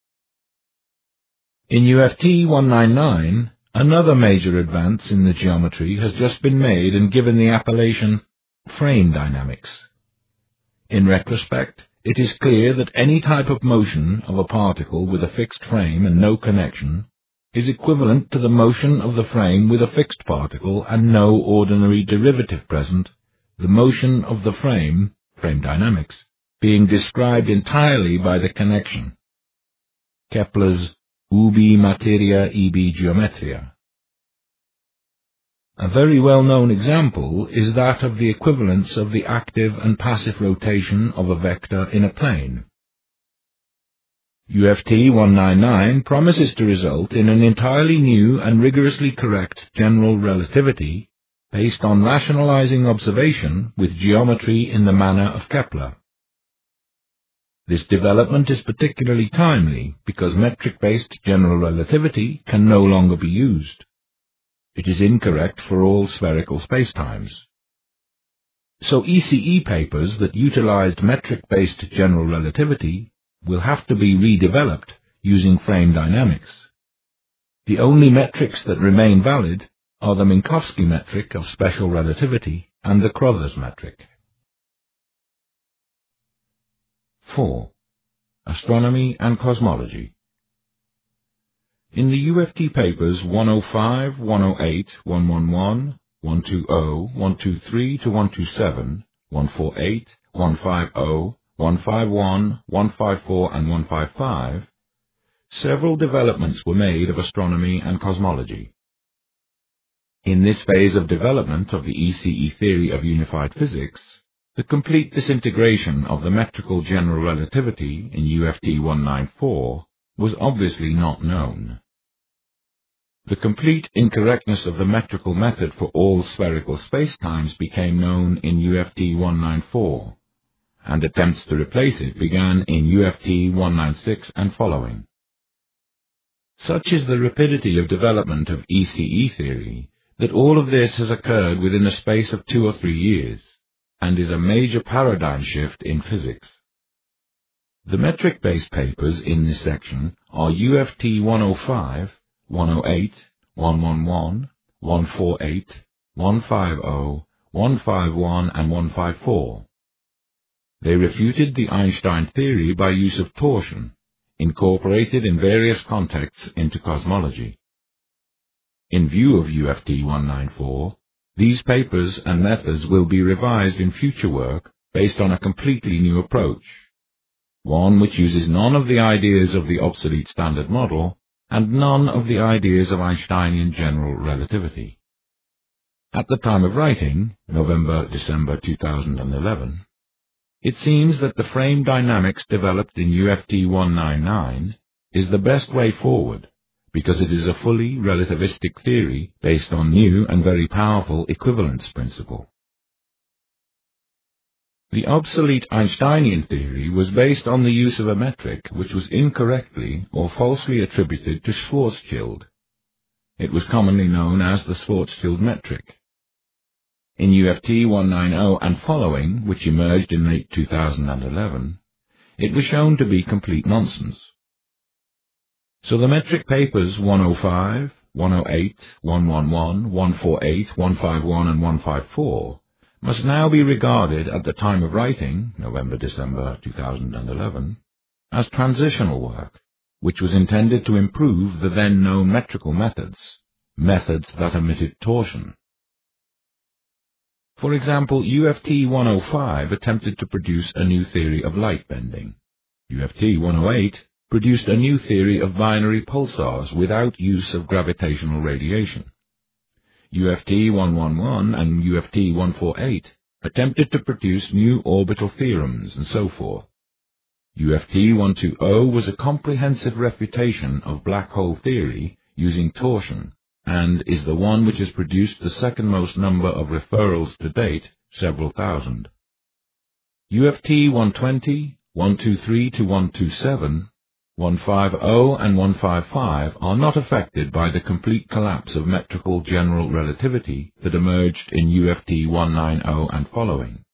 In UFT 199, another major advance in the geometry has just been made and given the appellation frame dynamics. In retrospect, it is clear that any type of motion of a particle with a fixed frame and no connection is equivalent to the motion of the frame with a fixed particle and no ordinary derivative present, the motion of the frame dynamics, being described entirely by the connection. Kepler's ubi materia ibi geometria. A very well-known example is that of the equivalence of the active and passive rotation of a vector in a plane. UFT 199 promises to result in an entirely new and rigorously correct general relativity based on rationalizing observation with geometry in the manner of Kepler. This development is particularly timely because metric-based general relativity can no longer be used. It is incorrect for all spherical spacetimes. So ECE papers that utilized metric-based general relativity will have to be redeveloped using frame dynamics. The only metrics that remain valid are the Minkowski metric of special relativity and the Crothers metric. 4. Astronomy and Cosmology. In the UFT papers 105, 108, 111, 120, 123 to 127, 148, 150, 151, 154 and 155, several developments were made of astronomy and cosmology. In this phase of development of the ECE theory of unified physics, the complete disintegration of the metrical general relativity in UFT 194 was obviously not known. The complete incorrectness of the metrical method for all spherical spacetimes became known in UFT 194, and attempts to replace it began in UFT 196 and following. Such is the rapidity of development of ECE theory that all of this has occurred within a space of 2 or 3 years, and is a major paradigm shift in physics. The metric-based papers in this section are UFT 105, 108, 111, 148, 150, 151 and 154. They refuted the Einstein theory by use of torsion, incorporated in various contexts into cosmology. In view of UFT 194, these papers and methods will be revised in future work based on a completely new approach, one which uses none of the ideas of the obsolete Standard Model and none of the ideas of Einsteinian general relativity. At the time of writing, November-December 2011, it seems that the frame dynamics developed in UFT 199 is the best way forward, because it is a fully relativistic theory based on new and very powerful equivalence principle. The obsolete Einsteinian theory was based on the use of a metric which was incorrectly or falsely attributed to Schwarzschild. It was commonly known as the Schwarzschild metric. In UFT 190 and following, which emerged in late 2011, it was shown to be complete nonsense. So the metric papers 105, 108, 111, 148, 151 and 154 must now be regarded at the time of writing, November-December 2011, as transitional work, which was intended to improve the then known metrical methods that omitted torsion. For example, UFT 105 attempted to produce a new theory of light bending. UFT 108 produced a new theory of binary pulsars without use of gravitational radiation. UFT 111 and UFT 148 attempted to produce new orbital theorems and so forth. UFT 120 was a comprehensive refutation of black hole theory using torsion, and is the one which has produced the second most number of referrals to date, several thousand. UFT 120, 123 to 127 150 and 155 are not affected by the complete collapse of metrical general relativity that emerged in UFT 190 and following.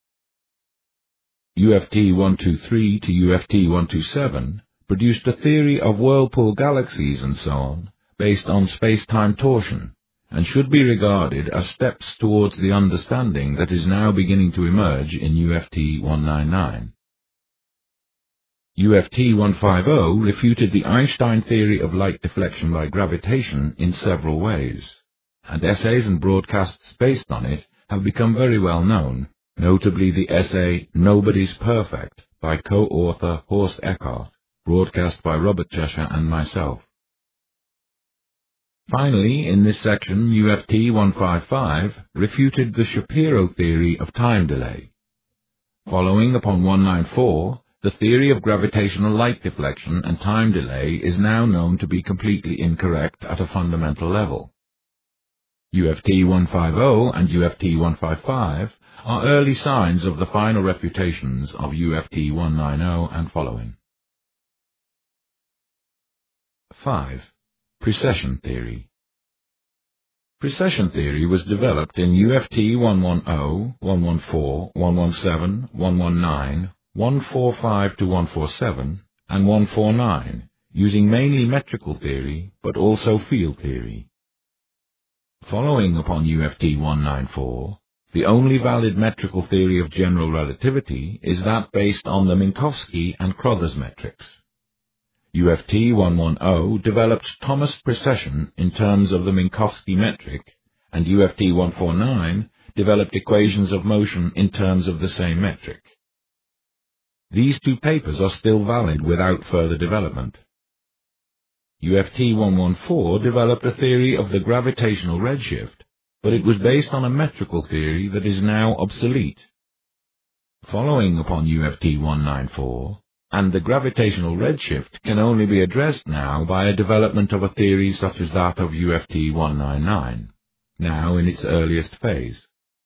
UFT 123 to UFT 127 produced a theory of whirlpool galaxies and so on, based on space-time torsion, and should be regarded as steps towards the understanding that is now beginning to emerge in UFT 199. UFT 150 refuted the Einstein theory of light deflection by gravitation in several ways, and essays and broadcasts based on it have become very well known, notably the essay Nobody's Perfect by co-author Horst Eckart, broadcast by Robert Cheshire and myself. Finally, in this section, UFT 155 refuted the Shapiro theory of time delay. Following upon 194, the theory of gravitational light deflection and time delay is now known to be completely incorrect at a fundamental level. UFT 150 and UFT 155 are early signs of the final refutations of UFT 190 and following. 5. Precession theory. Precession theory was developed in UFT 110, 114, 117, 119, 145 to 147, and 149, using mainly metrical theory, but also field theory. Following upon UFT 194, the only valid metrical theory of general relativity is that based on the Minkowski and Crothers metrics. UFT 110 developed Thomas precession in terms of the Minkowski metric, and UFT 149 developed equations of motion in terms of the same metric. These two papers are still valid without further development. UFT 114 developed a theory of the gravitational redshift, but it was based on a metrical theory that is now obsolete. Following upon UFT 194, and the gravitational redshift can only be addressed now by a development of a theory such as that of UFT 199, now in its earliest phase.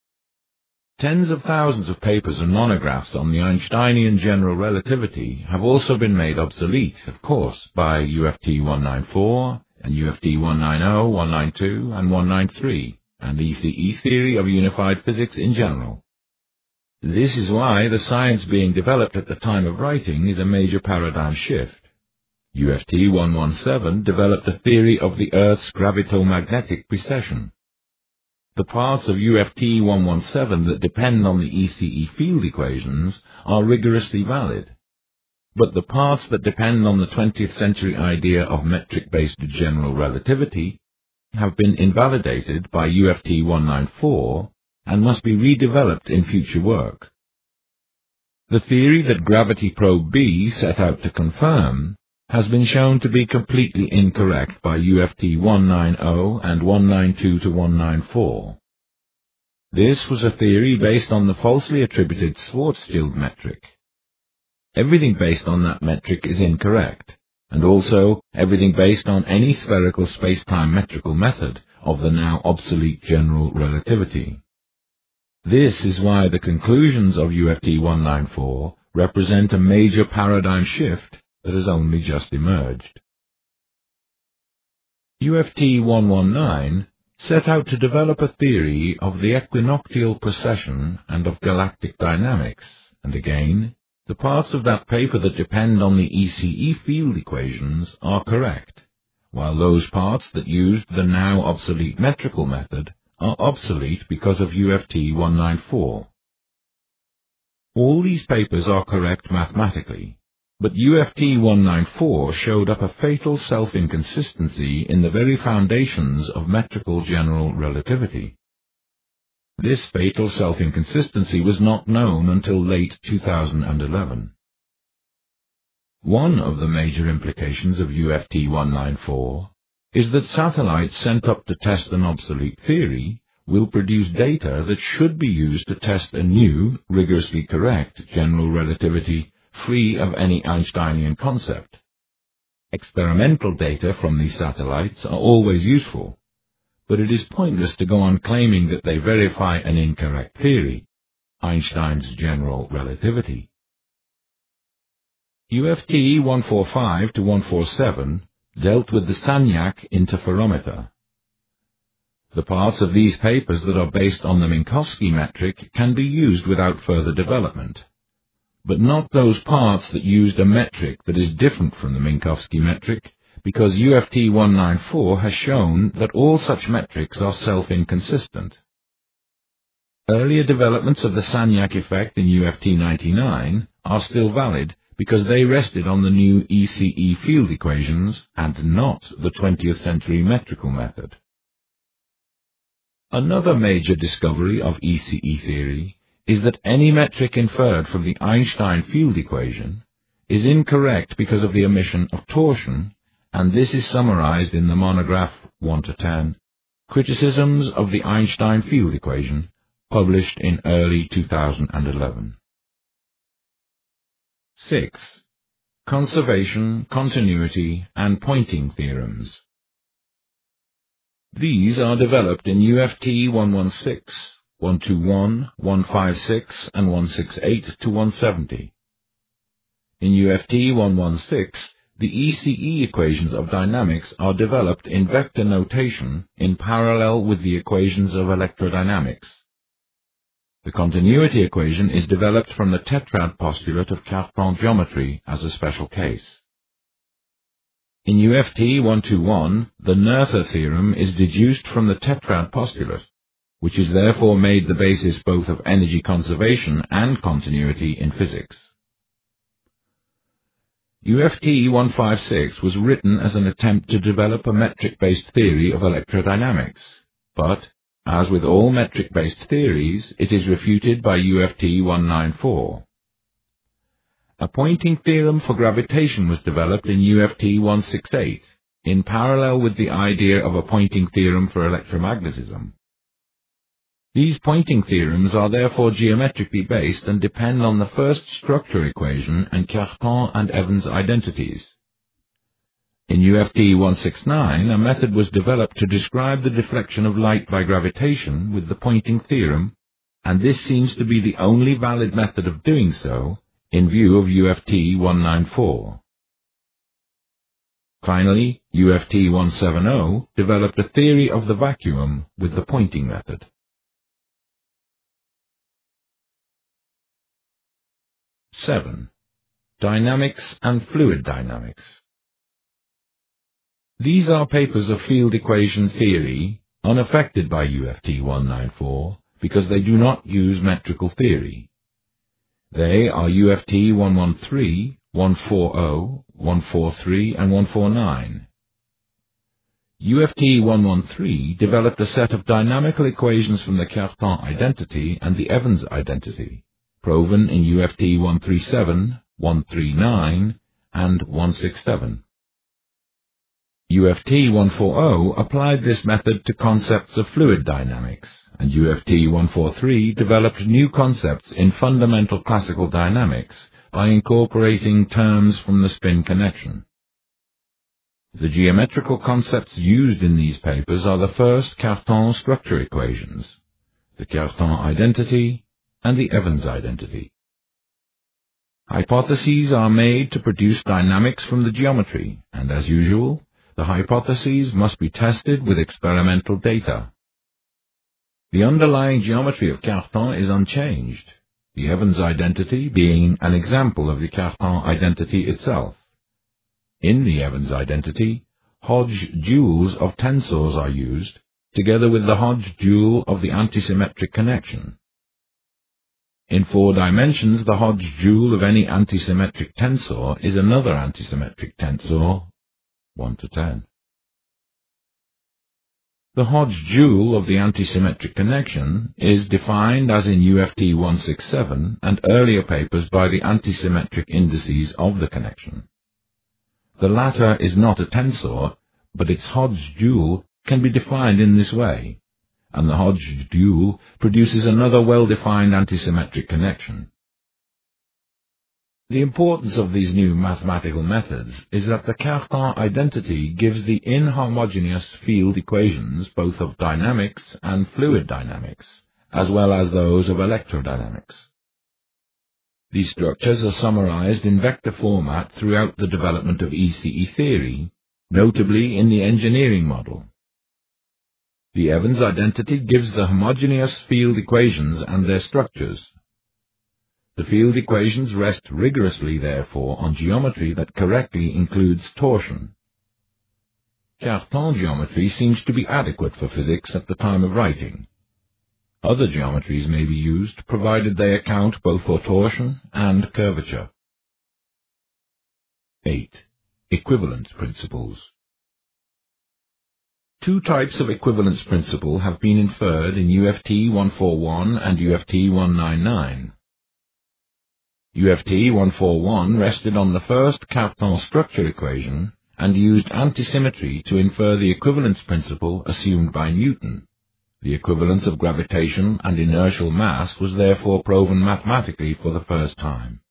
Tens of thousands of papers and monographs on the Einsteinian general relativity have also been made obsolete, of course, by UFT 194 and UFT 190, 192, and 193, and the ECE theory of unified physics in general. This is why the science being developed at the time of writing is a major paradigm shift. UFT 117 developed a theory of the Earth's gravitomagnetic precession. The parts of UFT 117 that depend on the ECE field equations are rigorously valid, but the parts that depend on the 20th century idea of metric-based general relativity have been invalidated by UFT 194 and must be redeveloped in future work. The theory that gravity probe B set out to confirm has been shown to be completely incorrect by UFT 190 and 192 to 194. This was a theory based on the falsely attributed Schwarzschild metric. Everything based on that metric is incorrect, and also everything based on any spherical space-time metrical method of the now obsolete general relativity. This is why the conclusions of UFT 194 represent a major paradigm shift that has only just emerged. UFT 119 set out to develop a theory of the equinoctial precession and of galactic dynamics, and again, the parts of that paper that depend on the ECE field equations are correct, while those parts that used the now obsolete metrical method are obsolete because of UFT 194. All these papers are correct mathematically, but UFT 194 showed up a fatal self-inconsistency in the very foundations of metrical general relativity. This fatal self-inconsistency was not known until late 2011. One of the major implications of UFT 194 is that satellites sent up to test an obsolete theory will produce data that should be used to test a new, rigorously correct general relativity free of any Einsteinian concept. Experimental data from these satellites are always useful, but it is pointless to go on claiming that they verify an incorrect theory, Einstein's general relativity. UFT 145 to 147 dealt with the Sagnac interferometer. The parts of these papers that are based on the Minkowski metric can be used without further development, but not those parts that used a metric that is different from the Minkowski metric, because UFT 194 has shown that all such metrics are self-inconsistent. Earlier developments of the Sagnac effect in UFT 99 are still valid because they rested on the new ECE field equations and not the 20th century metrical method. Another major discovery of ECE theory is that any metric inferred from the Einstein field equation is incorrect because of the omission of torsion, and this is summarized in the monograph 1 to 10, Criticisms of the Einstein field equation, published in early 2011. 6. Conservation, continuity, and pointing theorems. These are developed in UFT 116, 121, 156, and 168 to 170. In UFT 116, the ECE equations of dynamics are developed in vector notation in parallel with the equations of electrodynamics. The continuity equation is developed from the tetrad postulate of Cartan geometry as a special case. In UFT 121, the Noether theorem is deduced from the tetrad postulate, which is therefore made the basis both of energy conservation and continuity in physics. UFT 156 was written as an attempt to develop a metric-based theory of electrodynamics, but, as with all metric-based theories, it is refuted by UFT 194. A pointing theorem for gravitation was developed in UFT 168, in parallel with the idea of a pointing theorem for electromagnetism. These pointing theorems are therefore geometrically based and depend on the first structure equation and Cartan and Evans identities. In UFT 169, a method was developed to describe the deflection of light by gravitation with the pointing theorem, and this seems to be the only valid method of doing so in view of UFT 194. Finally, UFT 170 developed a theory of the vacuum with the pointing method. 7. Dynamics and fluid dynamics. These are papers of field equation theory unaffected by UFT 194 because they do not use metrical theory. They are UFT 113, 140, 143, and 149. UFT 113 developed a set of dynamical equations from the Cartan identity and the Evans identity, proven in UFT 137, 139, and 167. UFT 140 applied this method to concepts of fluid dynamics, and UFT 143 developed new concepts in fundamental classical dynamics by incorporating terms from the spin connection. The geometrical concepts used in these papers are the first Cartan structure equations, the Cartan identity, and the Evans identity. Hypotheses are made to produce dynamics from the geometry, and as usual, the hypotheses must be tested with experimental data. The underlying geometry of Cartan is unchanged, the Evans identity being an example of the Cartan identity itself. In the Evans identity, Hodge duals of tensors are used, together with the Hodge dual of the antisymmetric connection. In 4 dimensions, the Hodge dual of any antisymmetric tensor is another antisymmetric tensor, 1 to 10. The Hodge dual of the antisymmetric connection is defined as in UFT 167 and earlier papers by the antisymmetric indices of the connection. The latter is not a tensor, but its Hodge dual can be defined in this way, and the Hodge dual produces another well-defined antisymmetric connection. The importance of these new mathematical methods is that the Cartan identity gives the inhomogeneous field equations both of dynamics and fluid dynamics, as well as those of electrodynamics. These structures are summarized in vector format throughout the development of ECE theory, notably in the engineering model. The Evans identity gives the homogeneous field equations and their structures. The field equations rest rigorously, therefore, on geometry that correctly includes torsion. Cartan geometry seems to be adequate for physics at the time of writing. Other geometries may be used, provided they account both for torsion and curvature. 8. Equivalence principles. Two types of equivalence principle have been inferred in UFT 141 and UFT 199. UFT 141 rested on the first Cartan structure equation and used antisymmetry to infer the equivalence principle assumed by Newton. The equivalence of gravitation and inertial mass was therefore proven mathematically for the first time.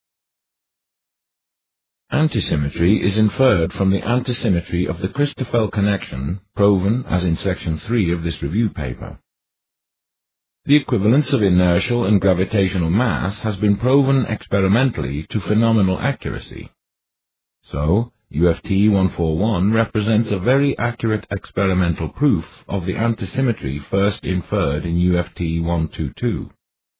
Antisymmetry is inferred from the antisymmetry of the Christoffel connection, proven as in section 3 of this review paper. The equivalence of inertial and gravitational mass has been proven experimentally to phenomenal accuracy. So, UFT 141 represents a very accurate experimental proof of the antisymmetry first inferred in UFT 122.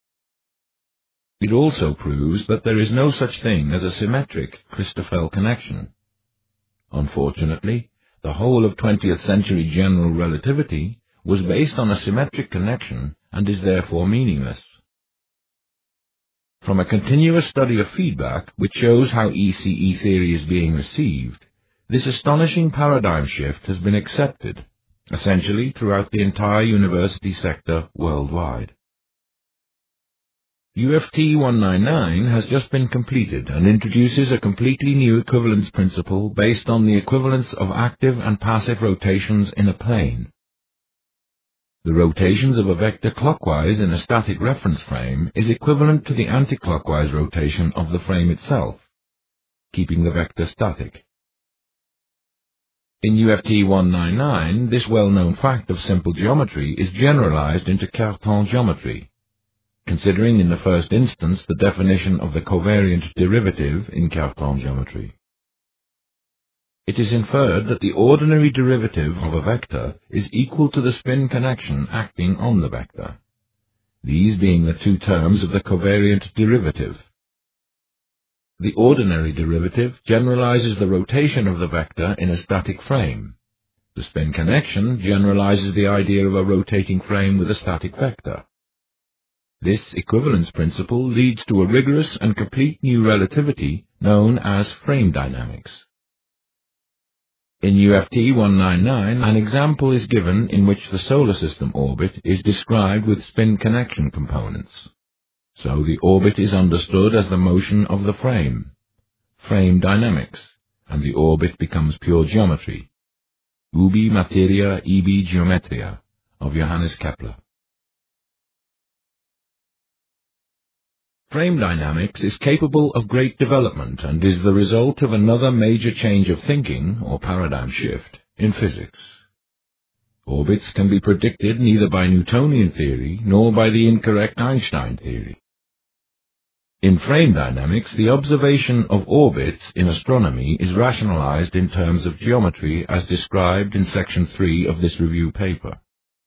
It also proves that there is no such thing as a symmetric Christoffel connection. Unfortunately, the whole of 20th century general relativity was based on a symmetric connection and is therefore meaningless. From a continuous study of feedback, which shows how ECE theory is being received, this astonishing paradigm shift has been accepted, essentially throughout the entire university sector worldwide. UFT 199 has just been completed and introduces a completely new equivalence principle based on the equivalence of active and passive rotations in a plane. The rotations of a vector clockwise in a static reference frame is equivalent to the anticlockwise rotation of the frame itself, keeping the vector static. In UFT 199, this well-known fact of simple geometry is generalized into Cartan geometry, considering in the first instance the definition of the covariant derivative in Cartan geometry. It is inferred that the ordinary derivative of a vector is equal to the spin connection acting on the vector, these being the two terms of the covariant derivative. The ordinary derivative generalizes the rotation of the vector in a static frame. The spin connection generalizes the idea of a rotating frame with a static vector. This equivalence principle leads to a rigorous and complete new relativity known as frame dynamics. In UFT 199, an example is given in which the solar system orbit is described with spin connection components. So the orbit is understood as the motion of the frame dynamics, and the orbit becomes pure geometry. Ubi materia ibi geometria, of Johannes Kepler. Frame dynamics is capable of great development and is the result of another major change of thinking, or paradigm shift, in physics. Orbits can be predicted neither by Newtonian theory nor by the incorrect Einstein theory. In frame dynamics, the observation of orbits in astronomy is rationalized in terms of geometry as described in section 3 of this review paper.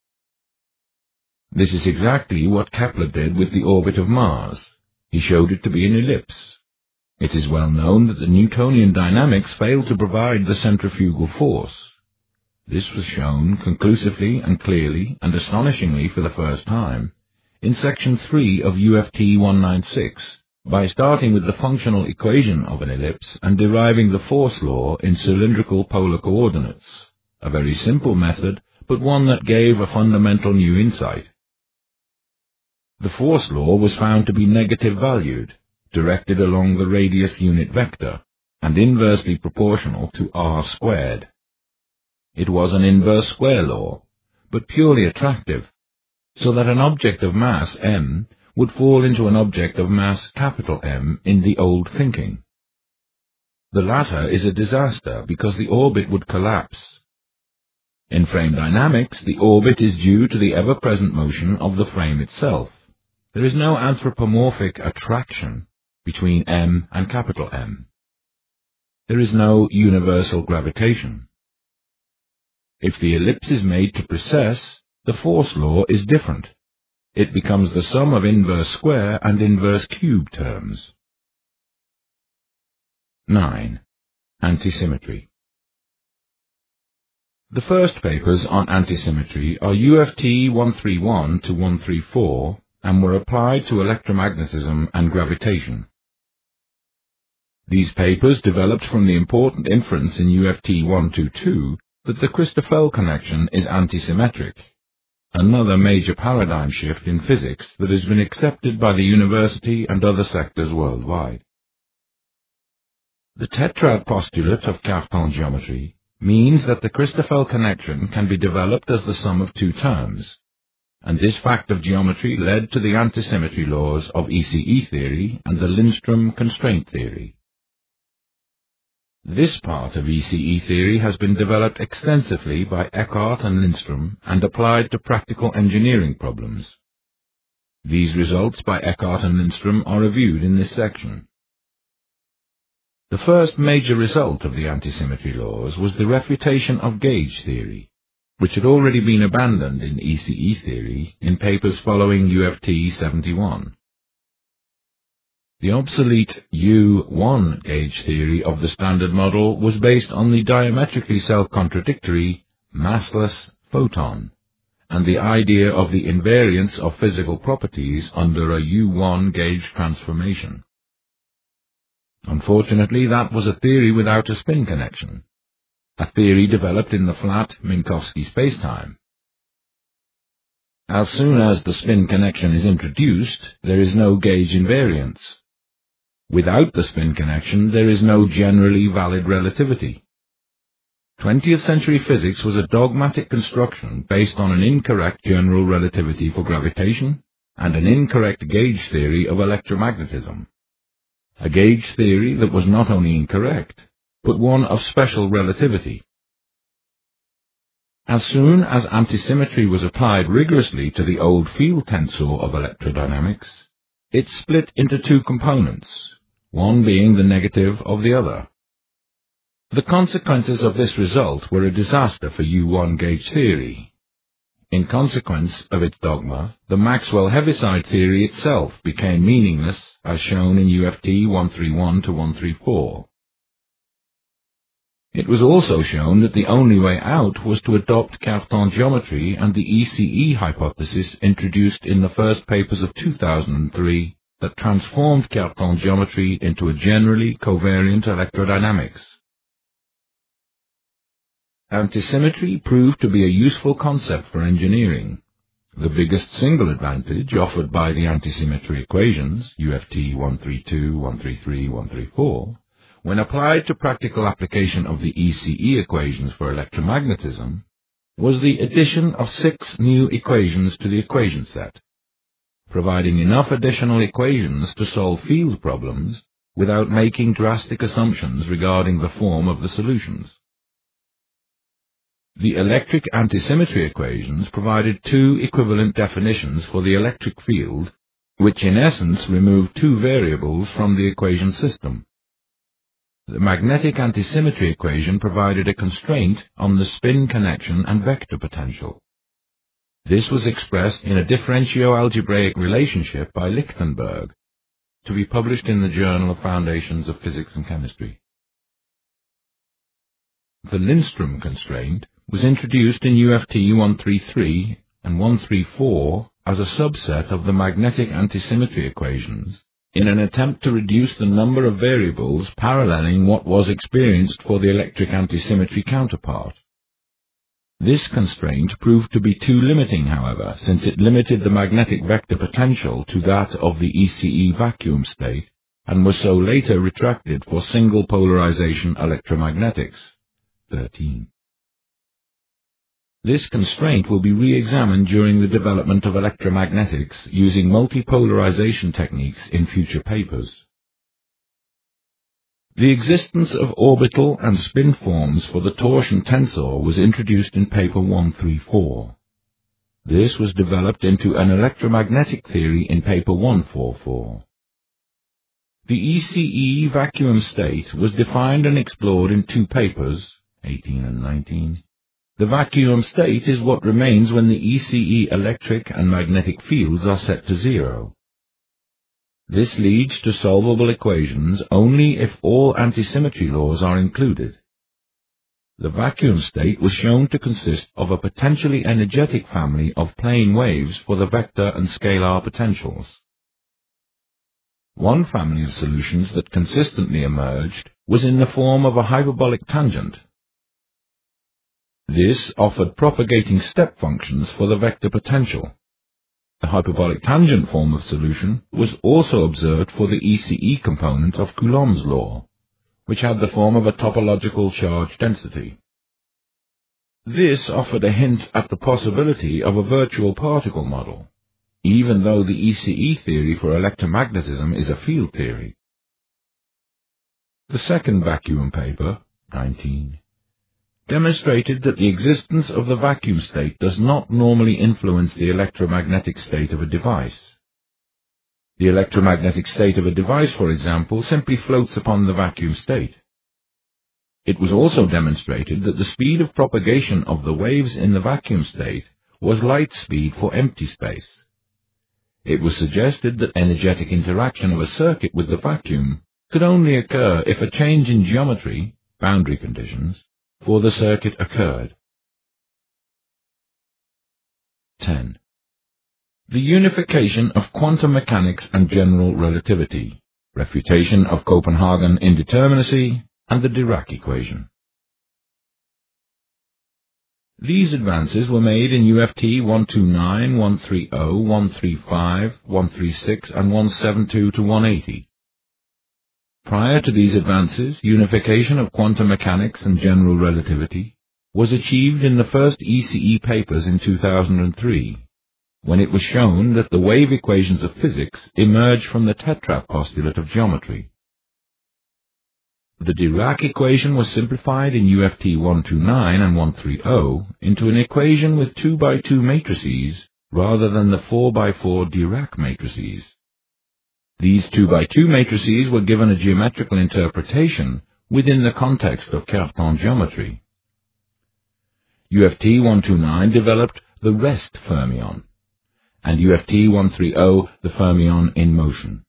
This is exactly what Kepler did with the orbit of Mars. He showed it to be an ellipse. It is well known that the Newtonian dynamics failed to provide the centrifugal force. This was shown conclusively and clearly and astonishingly for the first time in section 3 of UFT 196 by starting with the functional equation of an ellipse and deriving the force law in cylindrical polar coordinates, a very simple method but one that gave a fundamental new insight. The force law was found to be negative valued, directed along the radius unit vector, and inversely proportional to r squared. It was an inverse square law, but purely attractive, so that an object of mass m would fall into an object of mass capital M in the old thinking. The latter is a disaster because the orbit would collapse. In frame dynamics, the orbit is due to the ever-present motion of the frame itself. There is no anthropomorphic attraction. between M and capital M. There is no universal gravitation. If the ellipse is made to precess, the force law is different. It becomes the sum of inverse square and inverse cube terms. 9. Antisymmetry. The first papers on antisymmetry are UFT 131 to 134 and were applied to electromagnetism and gravitation. These papers developed from the important inference in UFT 122 that the Christoffel connection is antisymmetric, another major paradigm shift in physics that has been accepted by the university and other sectors worldwide. The tetrad postulate of Cartan geometry means that the Christoffel connection can be developed as the sum of two terms, and this fact of geometry led to the antisymmetry laws of ECE theory and the Lindstrom constraint theory. This part of ECE theory has been developed extensively by Eckhart and Lindstrom and applied to practical engineering problems. These results by Eckhart and Lindstrom are reviewed in this section. The first major result of the antisymmetry laws was the refutation of gauge theory, which had already been abandoned in ECE theory in papers following UFT 71. The obsolete U1 gauge theory of the Standard Model was based on the diametrically self-contradictory, massless photon, and the idea of the invariance of physical properties under a U1 gauge transformation. Unfortunately, that was a theory without a spin connection, a theory developed in the flat Minkowski spacetime. As soon as the spin connection is introduced, there is no gauge invariance. Without the spin connection, there is no generally valid relativity. 20th century physics was a dogmatic construction based on an incorrect general relativity for gravitation and an incorrect gauge theory of electromagnetism. A gauge theory that was not only incorrect, but one of special relativity. As soon as antisymmetry was applied rigorously to the old field tensor of electrodynamics, it split into two components, one being the negative of the other. The consequences of this result were a disaster for U1 gauge theory. In consequence of its dogma, the Maxwell-Heaviside theory itself became meaningless, as shown in UFT 131 to 134. It was also shown that the only way out was to adopt Cartan geometry and the ECE hypothesis introduced in the first papers of 2003 that transformed Cartan geometry into a generally covariant electrodynamics. Antisymmetry proved to be a useful concept for engineering. The biggest single advantage offered by the antisymmetry equations, UFT 132, 133, 134, when applied to practical application of the ECE equations for electromagnetism, was the addition of 6 new equations to the equation set, providing enough additional equations to solve field problems without making drastic assumptions regarding the form of the solutions. The electric antisymmetry equations provided 2 equivalent definitions for the electric field, which in essence removed 2 variables from the equation system. The magnetic antisymmetry equation provided a constraint on the spin connection and vector potential. This was expressed in a differentio-algebraic relationship by Lichtenberg, to be published in the Journal of Foundations of Physics and Chemistry. The Lindstrom constraint was introduced in UFT 133 and 134 as a subset of the magnetic antisymmetry equations in an attempt to reduce the number of variables paralleling what was experienced for the electric antisymmetry counterpart. This constraint proved to be too limiting, however, since it limited the magnetic vector potential to that of the ECE vacuum state and was so later retracted for single polarization electromagnetics. 13. This constraint will be re-examined during the development of electromagnetics using multipolarization techniques in future papers. The existence of orbital and spin forms for the torsion tensor was introduced in paper 134. This was developed into an electromagnetic theory in paper 144. The ECE vacuum state was defined and explored in two papers, 18 and 19. The vacuum state is what remains when the ECE electric and magnetic fields are set to zero. This leads to solvable equations only if all antisymmetry laws are included. The vacuum state was shown to consist of a potentially energetic family of plane waves for the vector and scalar potentials. One family of solutions that consistently emerged was in the form of a hyperbolic tangent. This offered propagating step functions for the vector potential. The hyperbolic tangent form of solution was also observed for the ECE component of Coulomb's law, which had the form of a topological charge density. This offered a hint at the possibility of a virtual particle model, even though the ECE theory for electromagnetism is a field theory. The second vacuum paper, 19, demonstrated that the existence of the vacuum state does not normally influence the electromagnetic state of a device. The electromagnetic state of a device, for example, simply floats upon the vacuum state. It was also demonstrated that the speed of propagation of the waves in the vacuum state was light speed for empty space. It was suggested that energetic interaction of a circuit with the vacuum could only occur if a change in geometry, boundary conditions, for the circuit occurred. 10. The unification of quantum mechanics and general relativity, refutation of Copenhagen indeterminacy, and the Dirac equation. These advances were made in UFT 129, 130, 135, 136, and 172 to 180. Prior to these advances, unification of quantum mechanics and general relativity was achieved in the first ECE papers in 2003, when it was shown that the wave equations of physics emerged from the tetrap postulate of geometry. The Dirac equation was simplified in UFT 129 and 130 into an equation with 2x2 matrices rather than the 4x4 Dirac matrices. These 2x2 matrices were given a geometrical interpretation within the context of Cartan geometry. UFT 129 developed the rest fermion, and UFT 130 the fermion in motion.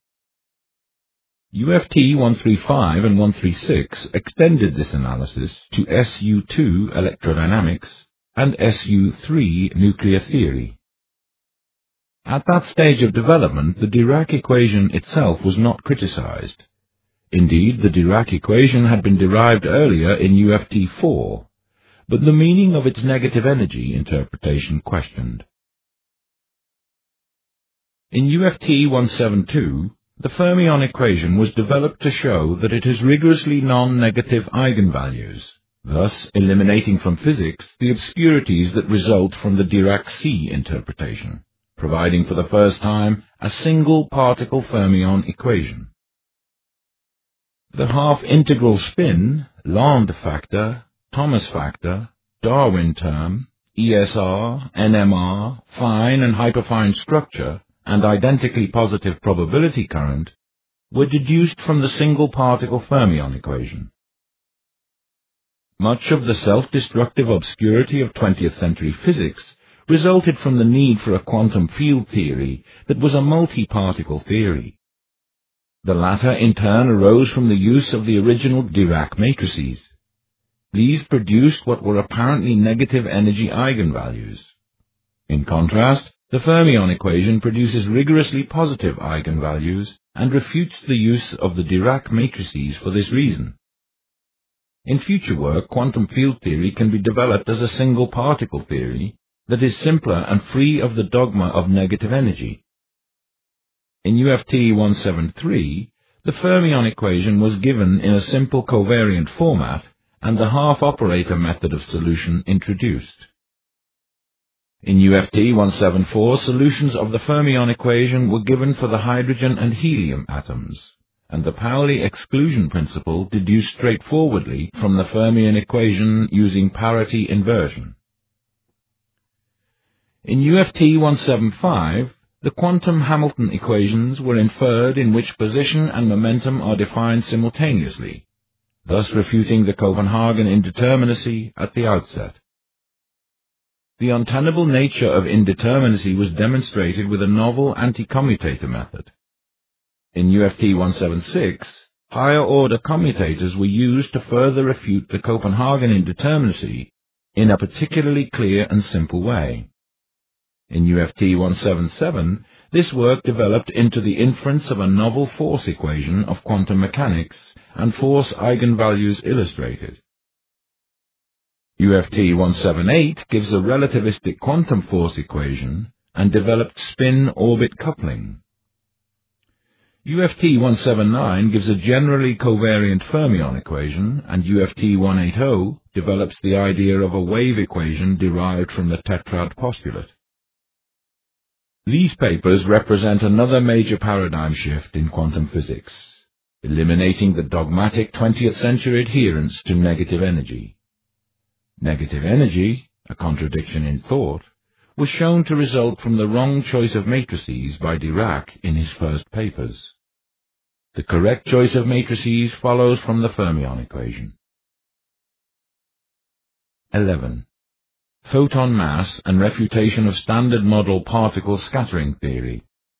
UFT 135 and 136 extended this analysis to SU2 electrodynamics and SU3 nuclear theory. At that stage of development, the Dirac equation itself was not criticized. Indeed, the Dirac equation had been derived earlier in UFT 4, but the meaning of its negative energy interpretation questioned. In UFT 172, the fermion equation was developed to show that it has rigorously non-negative eigenvalues, thus eliminating from physics the obscurities that result from the Dirac-C interpretation, providing for the first time a single particle fermion equation. The half-integral spin, Land factor, Thomas factor, Darwin term, ESR, NMR, fine and hyperfine structure, and identically positive probability current were deduced from the single particle fermion equation. Much of the self-destructive obscurity of 20th century physics resulted from the need for a quantum field theory that was a multi-particle theory. The latter in turn arose from the use of the original Dirac matrices. These produced what were apparently negative energy eigenvalues. In contrast, the fermion equation produces rigorously positive eigenvalues and refutes the use of the Dirac matrices for this reason. In future work, quantum field theory can be developed as a single particle theory that is simpler and free of the dogma of negative energy. In UFT 173, the fermion equation was given in a simple covariant format and the half-operator method of solution introduced. In UFT 174, solutions of the fermion equation were given for the hydrogen and helium atoms, and the Pauli exclusion principle deduced straightforwardly from the fermion equation using parity inversion. In UFT 175, the quantum Hamilton equations were inferred in which position and momentum are defined simultaneously, thus refuting the Copenhagen indeterminacy at the outset. The untenable nature of indeterminacy was demonstrated with a novel anti-commutator method. In UFT 176, higher-order commutators were used to further refute the Copenhagen indeterminacy in a particularly clear and simple way. In UFT 177, this work developed into the inference of a novel force equation of quantum mechanics and force eigenvalues illustrated. UFT 178 gives a relativistic quantum force equation and developed spin-orbit coupling. UFT 179 gives a generally covariant fermion equation, and UFT 180 develops the idea of a wave equation derived from the tetrad postulate. These papers represent another major paradigm shift in quantum physics, eliminating the dogmatic 20th century adherence to negative energy. Negative energy, a contradiction in thought, was shown to result from the wrong choice of matrices by Dirac in his first papers. The correct choice of matrices follows from the fermion equation. 11. Photon mass and refutation of standard model particle scattering theory.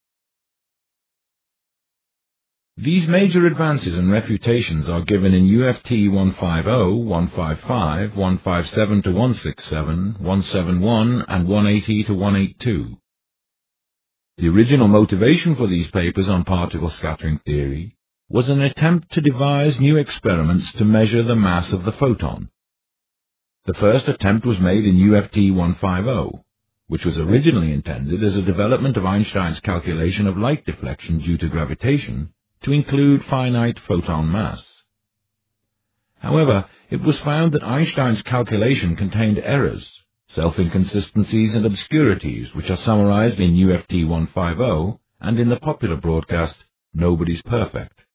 These major advances and refutations are given in UFT 150, 155, 157-167, 171, and 180-182. The original motivation for these papers on particle scattering theory was an attempt to devise new experiments to measure the mass of the photon. The first attempt was made in UFT 150, which was originally intended as a development of Einstein's calculation of light deflection due to gravitation to include finite photon mass. However, it was found that Einstein's calculation contained errors, self-inconsistencies and obscurities which are summarized in UFT 150 and in the popular broadcast, Nobody's Perfect.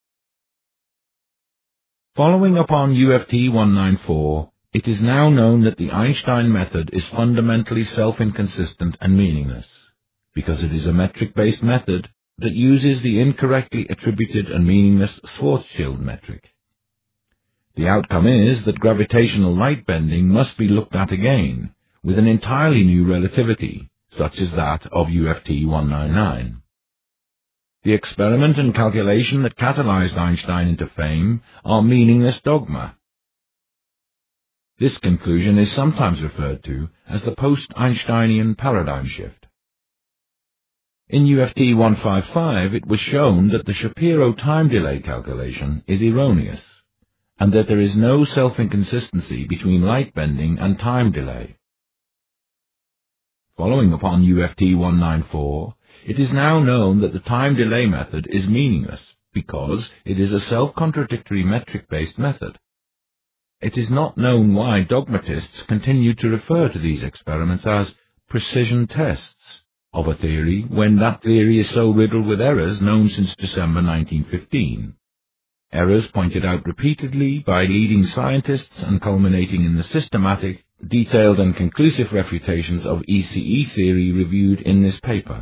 Following upon UFT 194, it is now known that the Einstein method is fundamentally self-inconsistent and meaningless, because it is a metric-based method that uses the incorrectly attributed and meaningless Schwarzschild metric. The outcome is that gravitational light bending must be looked at again, with an entirely new relativity, such as that of UFT 199. The experiment and calculation that catalyzed Einstein into fame are meaningless dogma. This conclusion is sometimes referred to as the post-Einsteinian paradigm shift. In UFT 155, it was shown that the Shapiro time delay calculation is erroneous, and that there is no self-inconsistency between light bending and time delay. Following upon UFT 194, it is now known that the time delay method is meaningless because it is a self-contradictory metric-based method. It is not known why dogmatists continue to refer to these experiments as precision tests of a theory when that theory is so riddled with errors known since December 1915. Errors pointed out repeatedly by leading scientists and culminating in the systematic, detailed and conclusive refutations of ECE theory reviewed in this paper.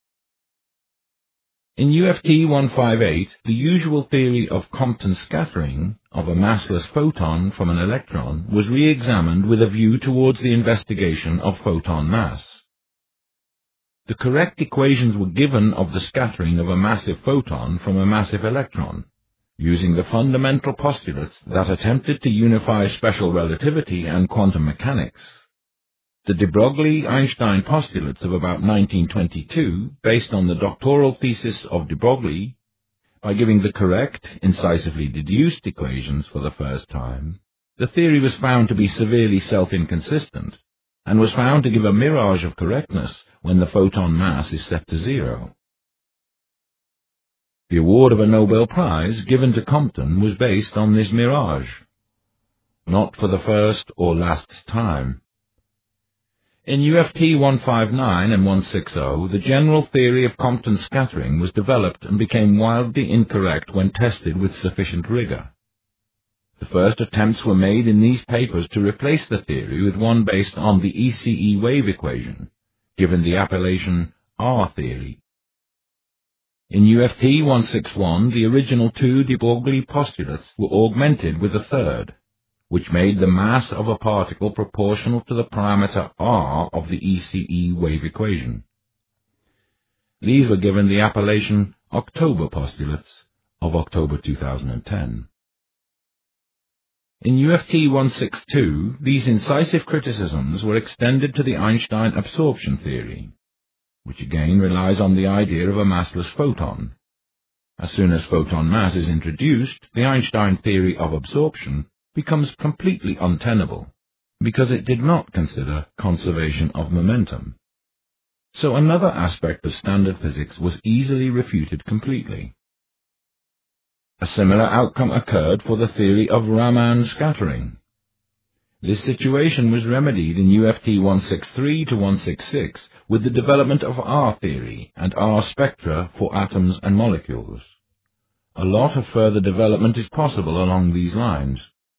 In UFT 158, the usual theory of Compton scattering of a massless photon from an electron was re-examined with a view towards the investigation of photon mass. The correct equations were given of the scattering of a massive photon from a massive electron, using the fundamental postulates that attempted to unify special relativity and quantum mechanics. The de Broglie-Einstein postulates of about 1922, based on the doctoral thesis of de Broglie, by giving the correct, incisively deduced equations for the first time, the theory was found to be severely self-inconsistent, and was found to give a mirage of correctness when the photon mass is set to zero. The award of a Nobel Prize given to Compton was based on this mirage, not for the first or last time. In UFT 159 and 160, the general theory of Compton scattering was developed and became wildly incorrect when tested with sufficient rigor. The first attempts were made in these papers to replace the theory with one based on the ECE wave equation, given the appellation R theory, In UFT 161, the original two de Broglie postulates were augmented with a third, which made the mass of a particle proportional to the parameter r of the ECE wave equation. These were given the appellation October postulates of October 2010. In UFT 162, these incisive criticisms were extended to the Einstein absorption theory, which again relies on the idea of a massless photon. As soon as photon mass is introduced, the Einstein theory of absorption becomes completely untenable, because it did not consider conservation of momentum. So another aspect of standard physics was easily refuted completely. A similar outcome occurred for the theory of Raman scattering. This situation was remedied in UFT 163 to 166 with the development of R theory and R spectra for atoms and molecules. A lot of further development is possible along these lines.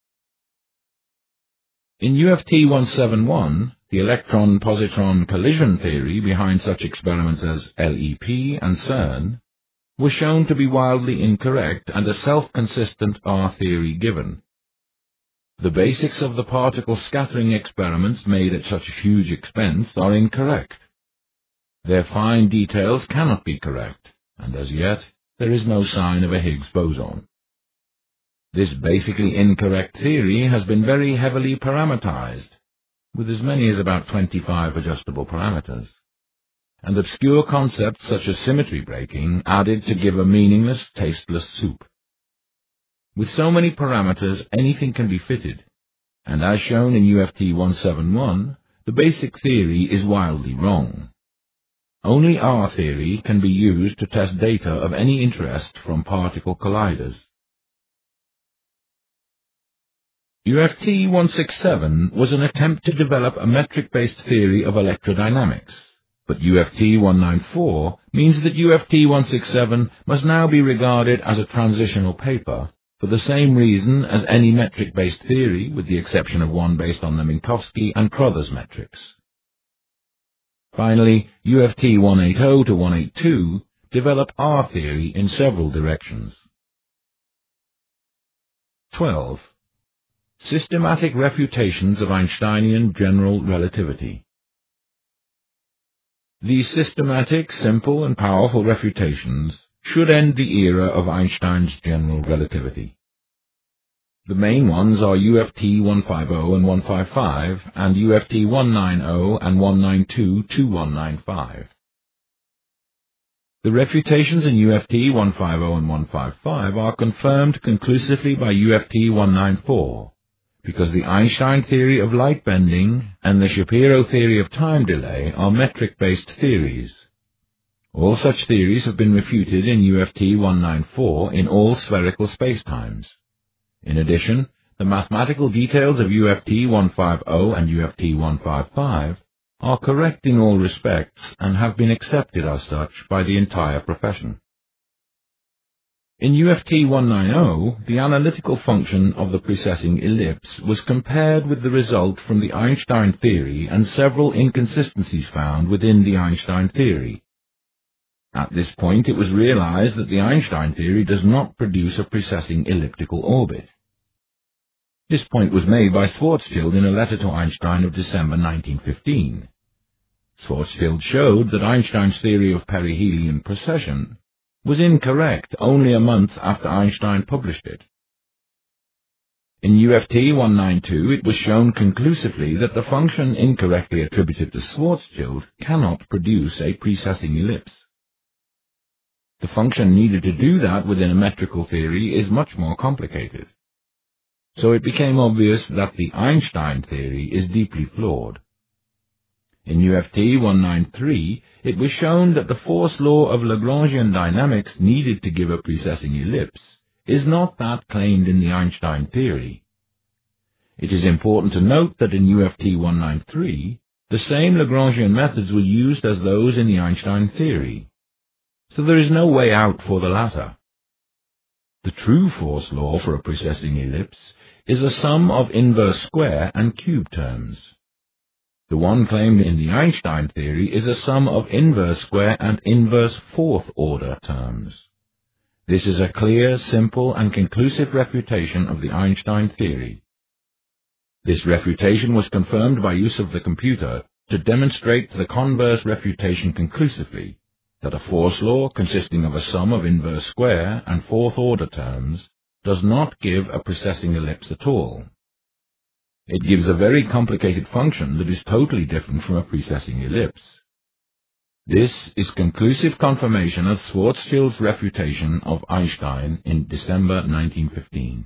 In UFT 171, the electron-positron collision theory behind such experiments as LEP and CERN was shown to be wildly incorrect and a self-consistent R theory given. The basics of the particle scattering experiments made at such huge expense are incorrect. Their fine details cannot be correct, and as yet there is no sign of a Higgs boson. This basically incorrect theory has been very heavily parameterized, with as many as about 25 adjustable parameters, and obscure concepts such as symmetry breaking added to give a meaningless, tasteless soup. With so many parameters, anything can be fitted, and as shown in UFT 171, the basic theory is wildly wrong. Only R theory can be used to test data of any interest from particle colliders. UFT 167 was an attempt to develop a metric-based theory of electrodynamics, but UFT 194 means that UFT 167 must now be regarded as a transitional paper for the same reason as any metric-based theory, with the exception of one based on the Minkowski and Crothers metrics. Finally, UFT 180 to 182 develop R theory in several directions. 12. Systematic refutations of Einsteinian general relativity. These systematic, simple, and powerful refutations should end the era of Einstein's general relativity. The main ones are UFT 150 and 155, and UFT 190 and 192 to 195. The refutations in UFT 150 and 155 are confirmed conclusively by UFT 194, because the Einstein theory of light bending and the Shapiro theory of time delay are metric-based theories. All such theories have been refuted in UFT 194 in all spherical spacetimes. In addition, the mathematical details of UFT 150 and UFT 155 are correct in all respects and have been accepted as such by the entire profession. In UFT 190, the analytical function of the precessing ellipse was compared with the result from the Einstein theory and several inconsistencies found within the Einstein theory. At this point, it was realized that the Einstein theory does not produce a precessing elliptical orbit. This point was made by Schwarzschild in a letter to Einstein of December 1915. Schwarzschild showed that Einstein's theory of perihelion precession was incorrect only a month after Einstein published it. In UFT 192, it was shown conclusively that the function incorrectly attributed to Schwarzschild cannot produce a precessing ellipse. The function needed to do that within a metrical theory is much more complicated. So it became obvious that the Einstein theory is deeply flawed. In UFT 193, it was shown that the force law of Lagrangian dynamics needed to give a precessing ellipse is not that claimed in the Einstein theory. It is important to note that in UFT 193, the same Lagrangian methods were used as those in the Einstein theory, so there is no way out for the latter. The true force law for a precessing ellipse is a sum of inverse square and cube terms. The one claimed in the Einstein theory is a sum of inverse square and inverse fourth-order terms. This is a clear, simple, and conclusive refutation of the Einstein theory. This refutation was confirmed by use of the computer to demonstrate the converse refutation conclusively, that a force law consisting of a sum of inverse square and fourth-order terms does not give a precessing ellipse at all. It gives a very complicated function that is totally different from a precessing ellipse. This is conclusive confirmation of Schwarzschild's refutation of Einstein in December 1915.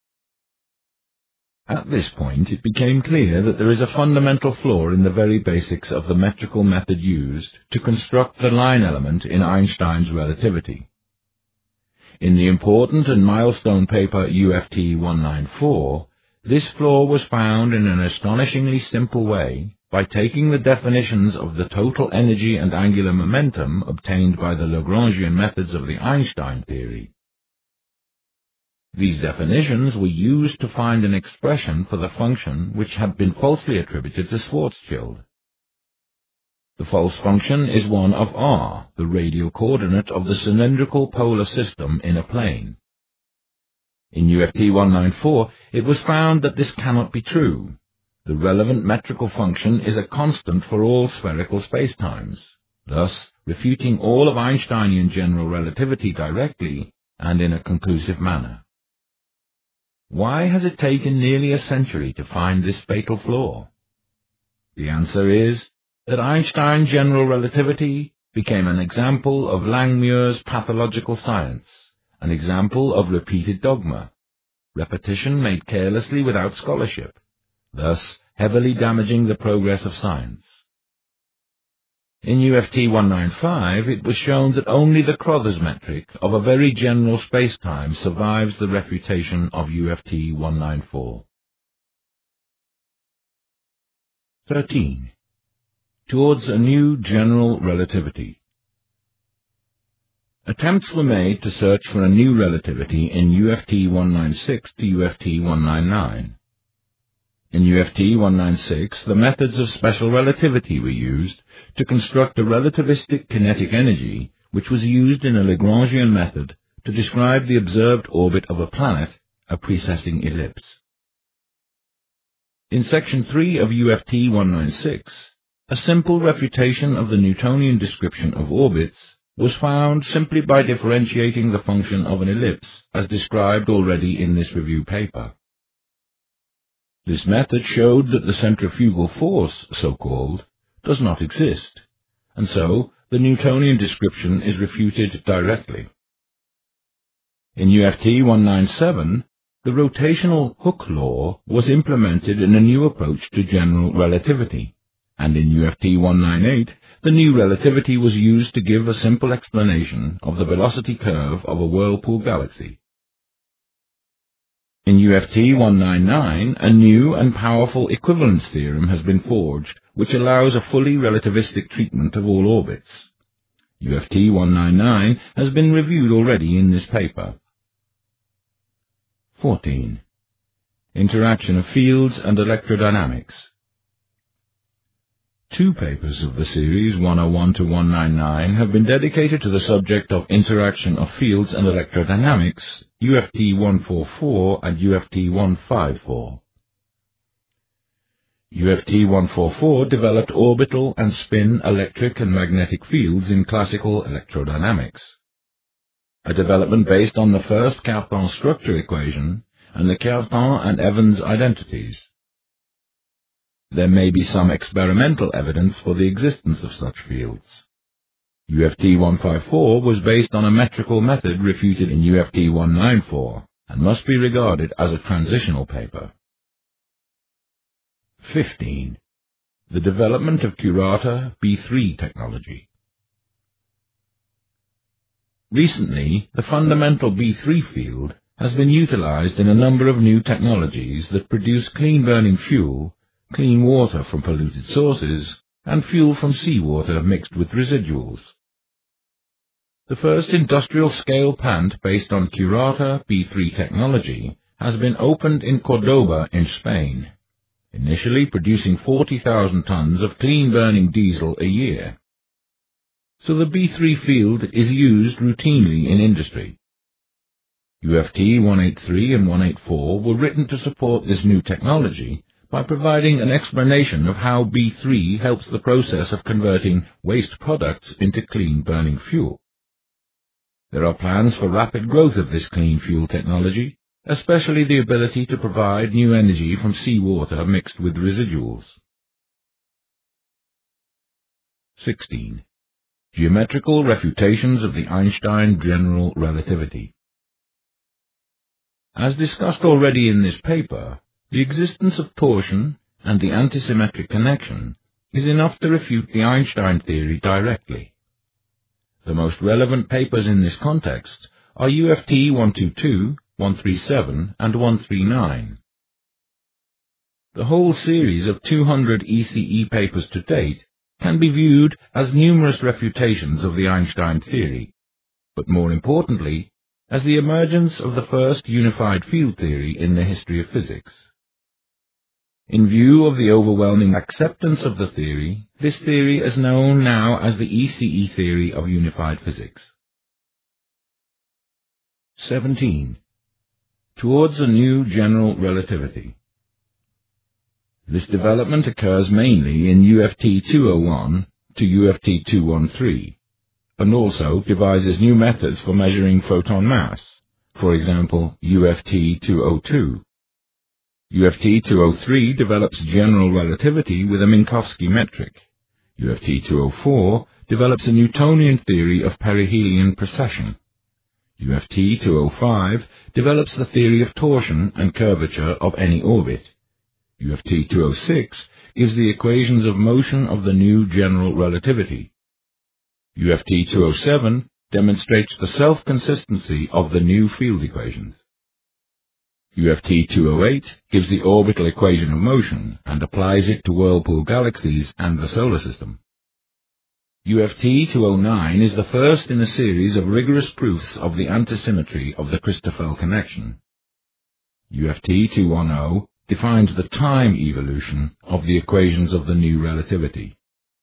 At this point, it became clear that there is a fundamental flaw in the very basics of the metrical method used to construct the line element in Einstein's relativity. In the important and milestone paper UFT 194, this flaw was found in an astonishingly simple way by taking the definitions of the total energy and angular momentum obtained by the Lagrangian methods of the Einstein theory. These definitions were used to find an expression for the function which had been falsely attributed to Schwarzschild. The false function is one of r, the radial coordinate of the cylindrical polar system in a plane. In UFT 194, it was found that this cannot be true. The relevant metrical function is a constant for all spherical spacetimes, thus refuting all of Einsteinian general relativity directly and in a conclusive manner. Why has it taken nearly a century to find this fatal flaw? The answer is that Einstein's general relativity became an example of Langmuir's pathological science, an example of repeated dogma, repetition made carelessly without scholarship, thus heavily damaging the progress of science. In UFT 195, it was shown that only the Crothers metric of a very general spacetime survives the refutation of UFT 194. 13. Towards a new general relativity. Attempts were made to search for a new relativity in UFT 196 to UFT 199. In UFT 196, the methods of special relativity were used to construct a relativistic kinetic energy which was used in a Lagrangian method to describe the observed orbit of a planet, a precessing ellipse. In Section 3 of UFT 196, a simple refutation of the Newtonian description of orbits was found simply by differentiating the function of an ellipse, as described already in this review paper. This method showed that the centrifugal force, so-called, does not exist, and so the Newtonian description is refuted directly. In UFT 197, the rotational Hooke law was implemented in a new approach to general relativity, and in UFT 198, the new relativity was used to give a simple explanation of the velocity curve of a whirlpool galaxy. In UFT 199, a new and powerful equivalence theorem has been forged, which allows a fully relativistic treatment of all orbits. UFT 199 has been reviewed already in this paper. 14. Interaction of fields and electrodynamics. Two papers of the series 101 to 199 have been dedicated to the subject of interaction of fields and electrodynamics, UFT 144 and UFT 154. UFT 144 developed orbital and spin electric and magnetic fields in classical electrodynamics, a development based on the first Cartan structure equation and the Cartan and Evans identities. There may be some experimental evidence for the existence of such fields. UFT 154 was based on a metrical method refuted in UFT 194 and must be regarded as a transitional paper. 15. The development of Curata B3 technology. Recently, the fundamental B3 field has been utilized in a number of new technologies that produce clean-burning fuel, clean water from polluted sources, and fuel from seawater mixed with residuals. The first industrial-scale plant based on Curata B3 technology has been opened in Cordoba in Spain. initially producing 40,000 tons of clean-burning diesel a year. So the B3 field is used routinely in industry. UFT 183 and 184 were written to support this new technology by providing an explanation of how B3 helps the process of converting waste products into clean-burning fuel. There are plans for rapid growth of this clean fuel technology, especially the ability to provide new energy from seawater mixed with residuals. 16. Geometrical refutations of the Einstein general relativity. As discussed already in this paper, the existence of torsion and the antisymmetric connection is enough to refute the Einstein theory directly. The most relevant papers in this context are UFT 122, 137, and 139. The whole series of 200 ECE papers to date can be viewed as numerous refutations of the Einstein theory, but more importantly, as the emergence of the first unified field theory in the history of physics. In view of the overwhelming acceptance of the theory, this theory is known now as the ECE theory of unified physics. 17. Towards a new general relativity. This development occurs mainly in UFT 201 to UFT 213, and also devises new methods for measuring photon mass, for example UFT 202. UFT 203 develops general relativity with a Minkowski metric. UFT 204 develops a Newtonian theory of perihelion precession. UFT 205 develops the theory of torsion and curvature of any orbit. UFT 206 gives the equations of motion of the new general relativity. UFT 207 demonstrates the self-consistency of the new field equations. UFT 208 gives the orbital equation of motion and applies it to whirlpool galaxies and the solar system. UFT 209 is the first in a series of rigorous proofs of the antisymmetry of the Christoffel connection. UFT 210 defines the time evolution of the equations of the new relativity.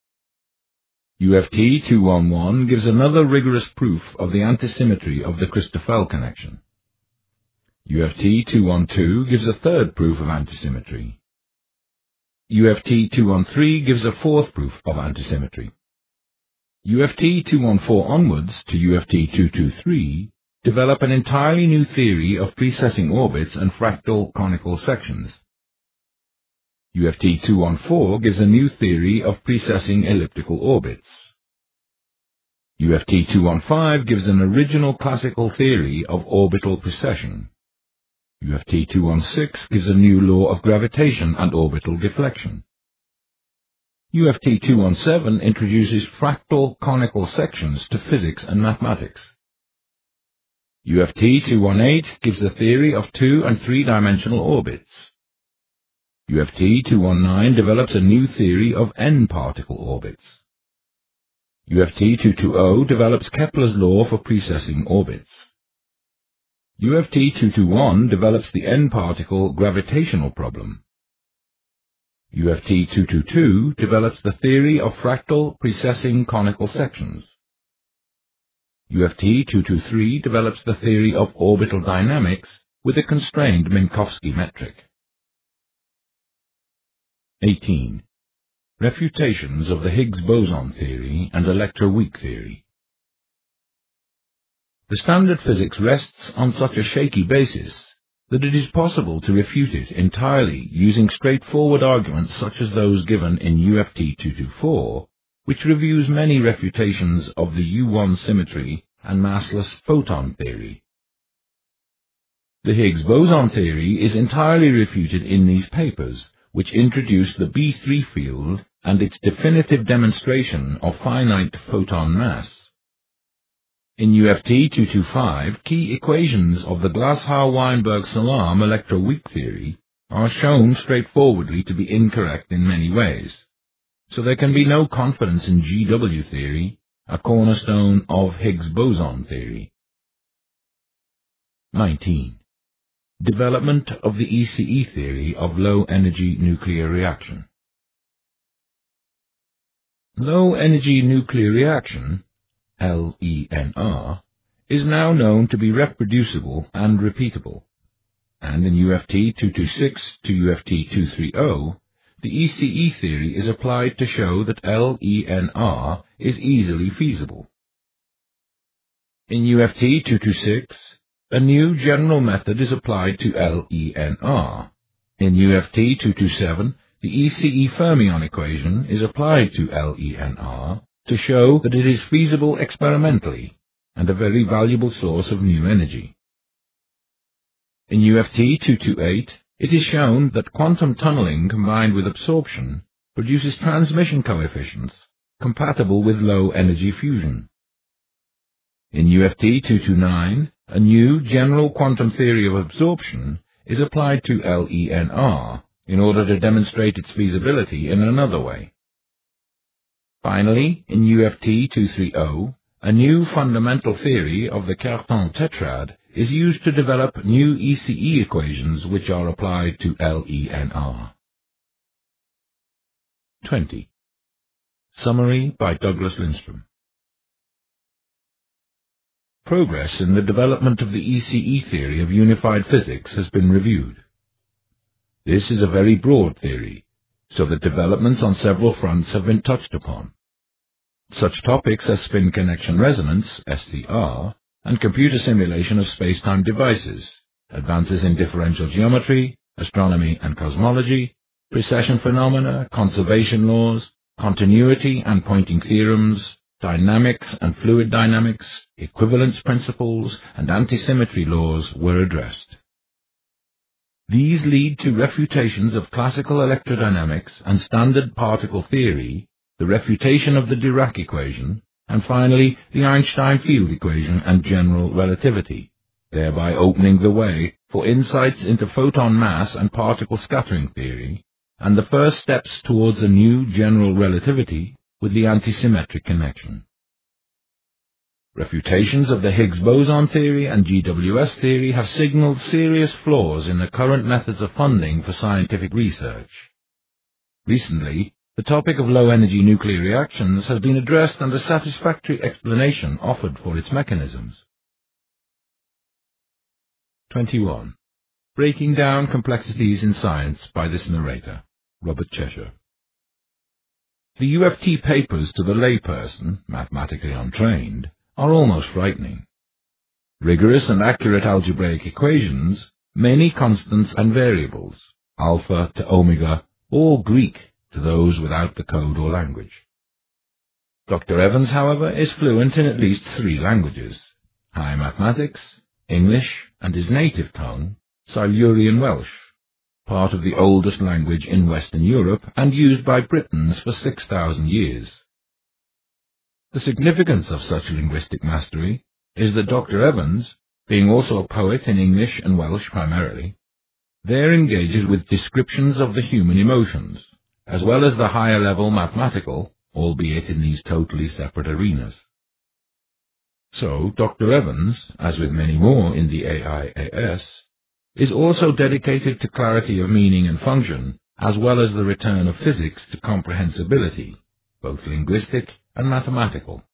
UFT 211 gives another rigorous proof of the antisymmetry of the Christoffel connection. UFT 212 gives a third proof of antisymmetry. UFT 213 gives a fourth proof of antisymmetry. UFT 214 onwards to UFT 223 develop an entirely new theory of precessing orbits and fractal conical sections. UFT 214 gives a new theory of precessing elliptical orbits. UFT 215 gives an original classical theory of orbital precession. UFT 216 gives a new law of gravitation and orbital deflection. UFT 217 introduces fractal conical sections to physics and mathematics. UFT 218 gives a theory of 2- and 3-dimensional orbits. UFT 219 develops a new theory of n-particle orbits. UFT 220 develops Kepler's law for precessing orbits. UFT 221 develops the n-particle gravitational problem. UFT 222 develops the theory of fractal precessing conical sections. UFT 223 develops the theory of orbital dynamics with a constrained Minkowski metric. 18. Refutations of the Higgs boson theory and electroweak theory. The standard physics rests on such a shaky basis that it is possible to refute it entirely using straightforward arguments such as those given in UFT 224, which reviews many refutations of the U1 symmetry and massless photon theory. The Higgs boson theory is entirely refuted in these papers, which introduce the B3 field and its definitive demonstration of finite photon mass. In UFT 225, key equations of the Glashow-Weinberg-Salam electroweak theory are shown straightforwardly to be incorrect in many ways, so there can be no confidence in GW theory, a cornerstone of Higgs boson theory. 19. Development of the ECE theory of low-energy nuclear reaction. Low-energy nuclear reaction, LENR, is now known to be reproducible and repeatable, and in UFT 226 to UFT 230, the ECE theory is applied to show that LENR is easily feasible. In UFT 226, a new general method is applied to LENR. In UFT 227, the ECE fermion equation is applied to LENR to show that it is feasible experimentally and a very valuable source of new energy. In UFT 228, it is shown that quantum tunneling combined with absorption produces transmission coefficients compatible with low-energy fusion. In UFT 229, a new general quantum theory of absorption is applied to LENR in order to demonstrate its feasibility in another way. Finally, in UFT 230, a new fundamental theory of the Cartan tetrad is used to develop new ECE equations which are applied to LENR. 20. Summary by Douglas Lindstrom. Progress in the development of the ECE theory of unified physics has been reviewed. This is a very broad theory, so that developments on several fronts have been touched upon. Such topics as spin connection resonance, SCR, and computer simulation of space-time devices, advances in differential geometry, astronomy and cosmology, precession phenomena, conservation laws, continuity and pointing theorems, dynamics and fluid dynamics, equivalence principles, and antisymmetry laws were addressed. These lead to refutations of classical electrodynamics and standard particle theory, the refutation of the Dirac equation, and finally the Einstein field equation and general relativity, thereby opening the way for insights into photon mass and particle scattering theory, and the first steps towards a new general relativity with the antisymmetric connection. Refutations of the Higgs boson theory and GWS theory have signaled serious flaws in the current methods of funding for scientific research. Recently, the topic of low-energy nuclear reactions has been addressed and a satisfactory explanation offered for its mechanisms. 21. Breaking down complexities in science by this narrator, Robert Cheshire. The UFT papers to the layperson, mathematically untrained, are almost frightening. Rigorous and accurate algebraic equations, many constants and variables, alpha to omega, all Greek to those without the code or language. Dr. Evans, however, is fluent in at least 3 languages: High mathematics, English, and his native tongue, Silurian Welsh, part of the oldest language in Western Europe and used by Britons for 6,000 years. The significance of such linguistic mastery is that Dr. Evans, being also a poet in English and Welsh primarily, there engages with descriptions of the human emotions, as well as the higher-level mathematical, albeit in these totally separate arenas. So, Dr. Evans, as with many more in the AIAS, is also dedicated to clarity of meaning and function, as well as the return of physics to comprehensibility, both linguistic and mathematical.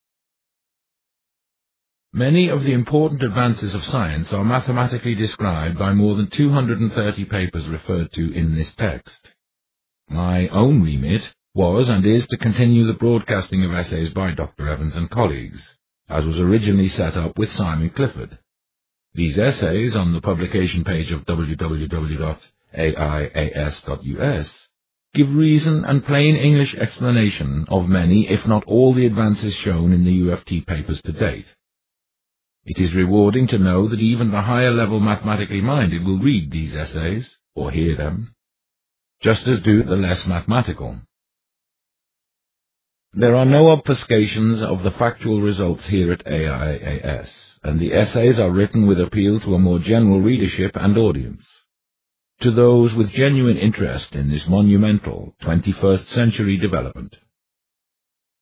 Many of the important advances of science are mathematically described by more than 230 papers referred to in this text. My own remit was and is to continue the broadcasting of essays by Dr. Evans and colleagues, as was originally set up with Simon Clifford. These essays, on the publication page of www.aias.us, give reason and plain English explanation of many, if not all, the advances shown in the UFT papers to date. It is rewarding to know that even the higher-level mathematically minded will read these essays, or hear them, just as do the less mathematical. There are no obfuscations of the factual results here at AIAS, and the essays are written with appeal to a more general readership and audience. To those with genuine interest in this monumental 21st century development.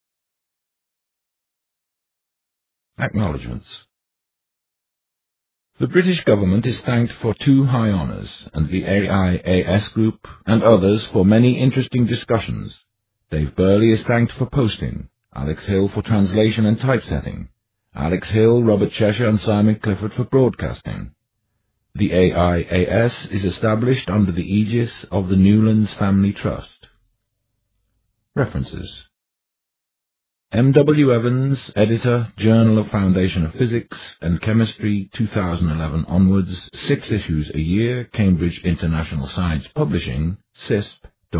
Acknowledgements. The British government is thanked for 2 high honours, and the AIAS Group and others for many interesting discussions. Dave Burley is thanked for posting, Alex Hill for translation and typesetting, Alex Hill, Robert Cheshire and Simon Clifford for broadcasting. The AIAS is established under the aegis of the Newlands Family Trust. References: M. W. Evans, Editor, Journal of Foundation of Physics and Chemistry, 2011 onwards, 6 issues a year, Cambridge International Science Publishing, CISP,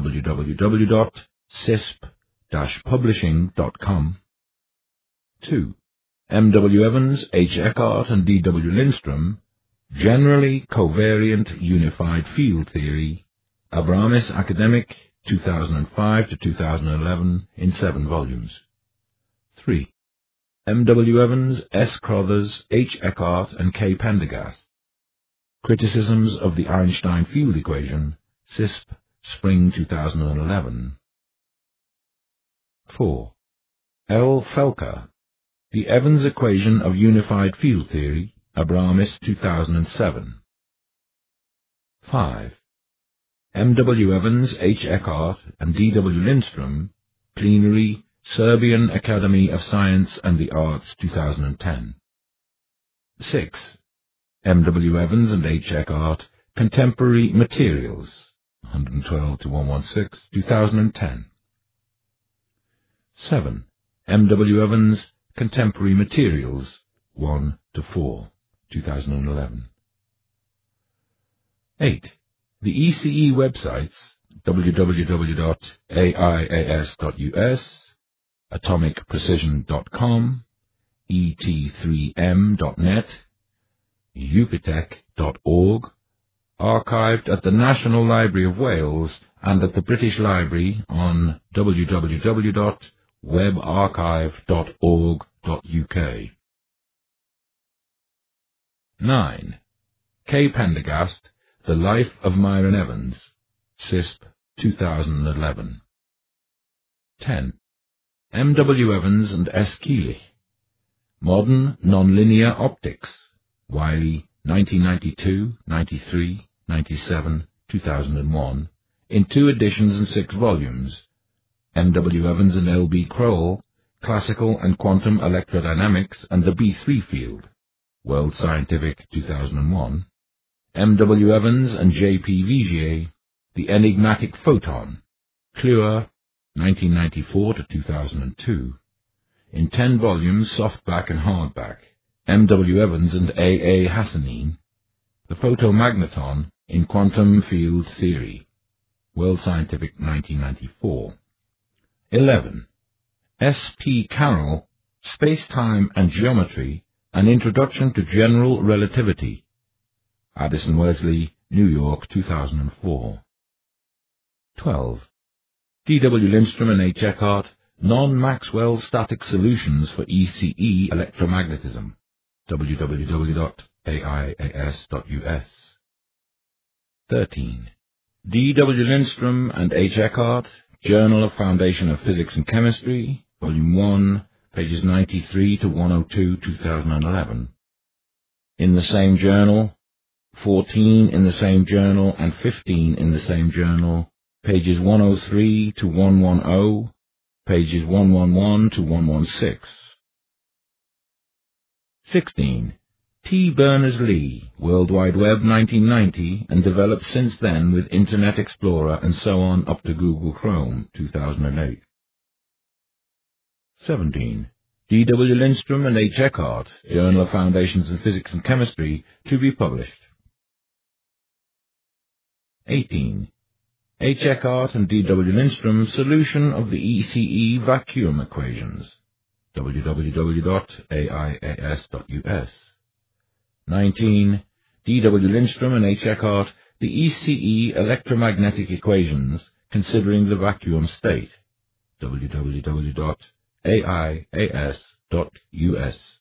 www.cisp-publishing.com. 2. M. W. Evans, H. Eckart and D. W. Lindstrom, Generally Covariant Unified Field Theory, Abramis Academic, 2005 to 2011, in 7 volumes. 3. M. W. Evans, S. Crothers, H. Eckart and K. Pendergast, Criticisms of the Einstein Field Equation, CISP, Spring 2011. 4. L. Felker, The Evans Equation of Unified Field Theory, Abramis 2007. 5. M. W. Evans, H. Eckart and D. W. Lindstrom, Plenary, Serbian Academy of Science and the Arts 2010. 6. M. W. Evans and H. Eckart, Contemporary Materials, 112 to 116, 2010. 7. M. W. Evans, Contemporary Materials, 1 to 4, 2011. 8. The ECE websites, www.aias.us, atomicprecision.com, et3m.net, upitech.org, archived at the National Library of Wales and at the British Library on www.webarchive.org.uk. 9. K. Pendergast, The Life of Myron Evans, CISP, 2011. 10. M. W. Evans and S. Keelich, Modern Nonlinear Optics, Wiley, 1992, 93, 97, 2001, in 2 editions and 6 volumes. M. W. Evans and L. B. Kroll, Classical and Quantum Electrodynamics and the B3 Field, World Scientific, 2001. M. W. Evans and J. P. Vigier, The Enigmatic Photon, Clure, 1994 to 2002, in 10 volumes, softback and hardback. M. W. Evans and A. A. Hassanein, The Photomagneton in Quantum Field Theory, World Scientific, 1994. 11. S. P. Carroll, Space-Time and Geometry, An Introduction to General Relativity, Addison Wesley, New York, 2004. 12. D. W. Lindstrom and H. Eckart, Non-Maxwell Static Solutions for ECE Electromagnetism, www.aias.us. 13. D. W. Lindstrom and H. Eckart, Journal of Foundation of Physics and Chemistry, Volume 1, pages 93 to 102, 2011. In the same journal, 14 in the same journal and 15 in the same journal, pages 103 to 110, pages 111 to 116. 16. T. Berners-Lee, World Wide Web 1990, and developed since then with Internet Explorer and so on up to Google Chrome 2008. 17. D. W. Lindstrom and H. Eckart, Journal of Foundations in Physics and Chemistry, to be published. 18. H. Eckart and D. W. Lindstrom, Solution of the ECE Vacuum Equations, www.aias.us. 19. D. W. Lindstrom and H. Eckart, The ECE Electromagnetic Equations, Considering the Vacuum State, www.aias.us.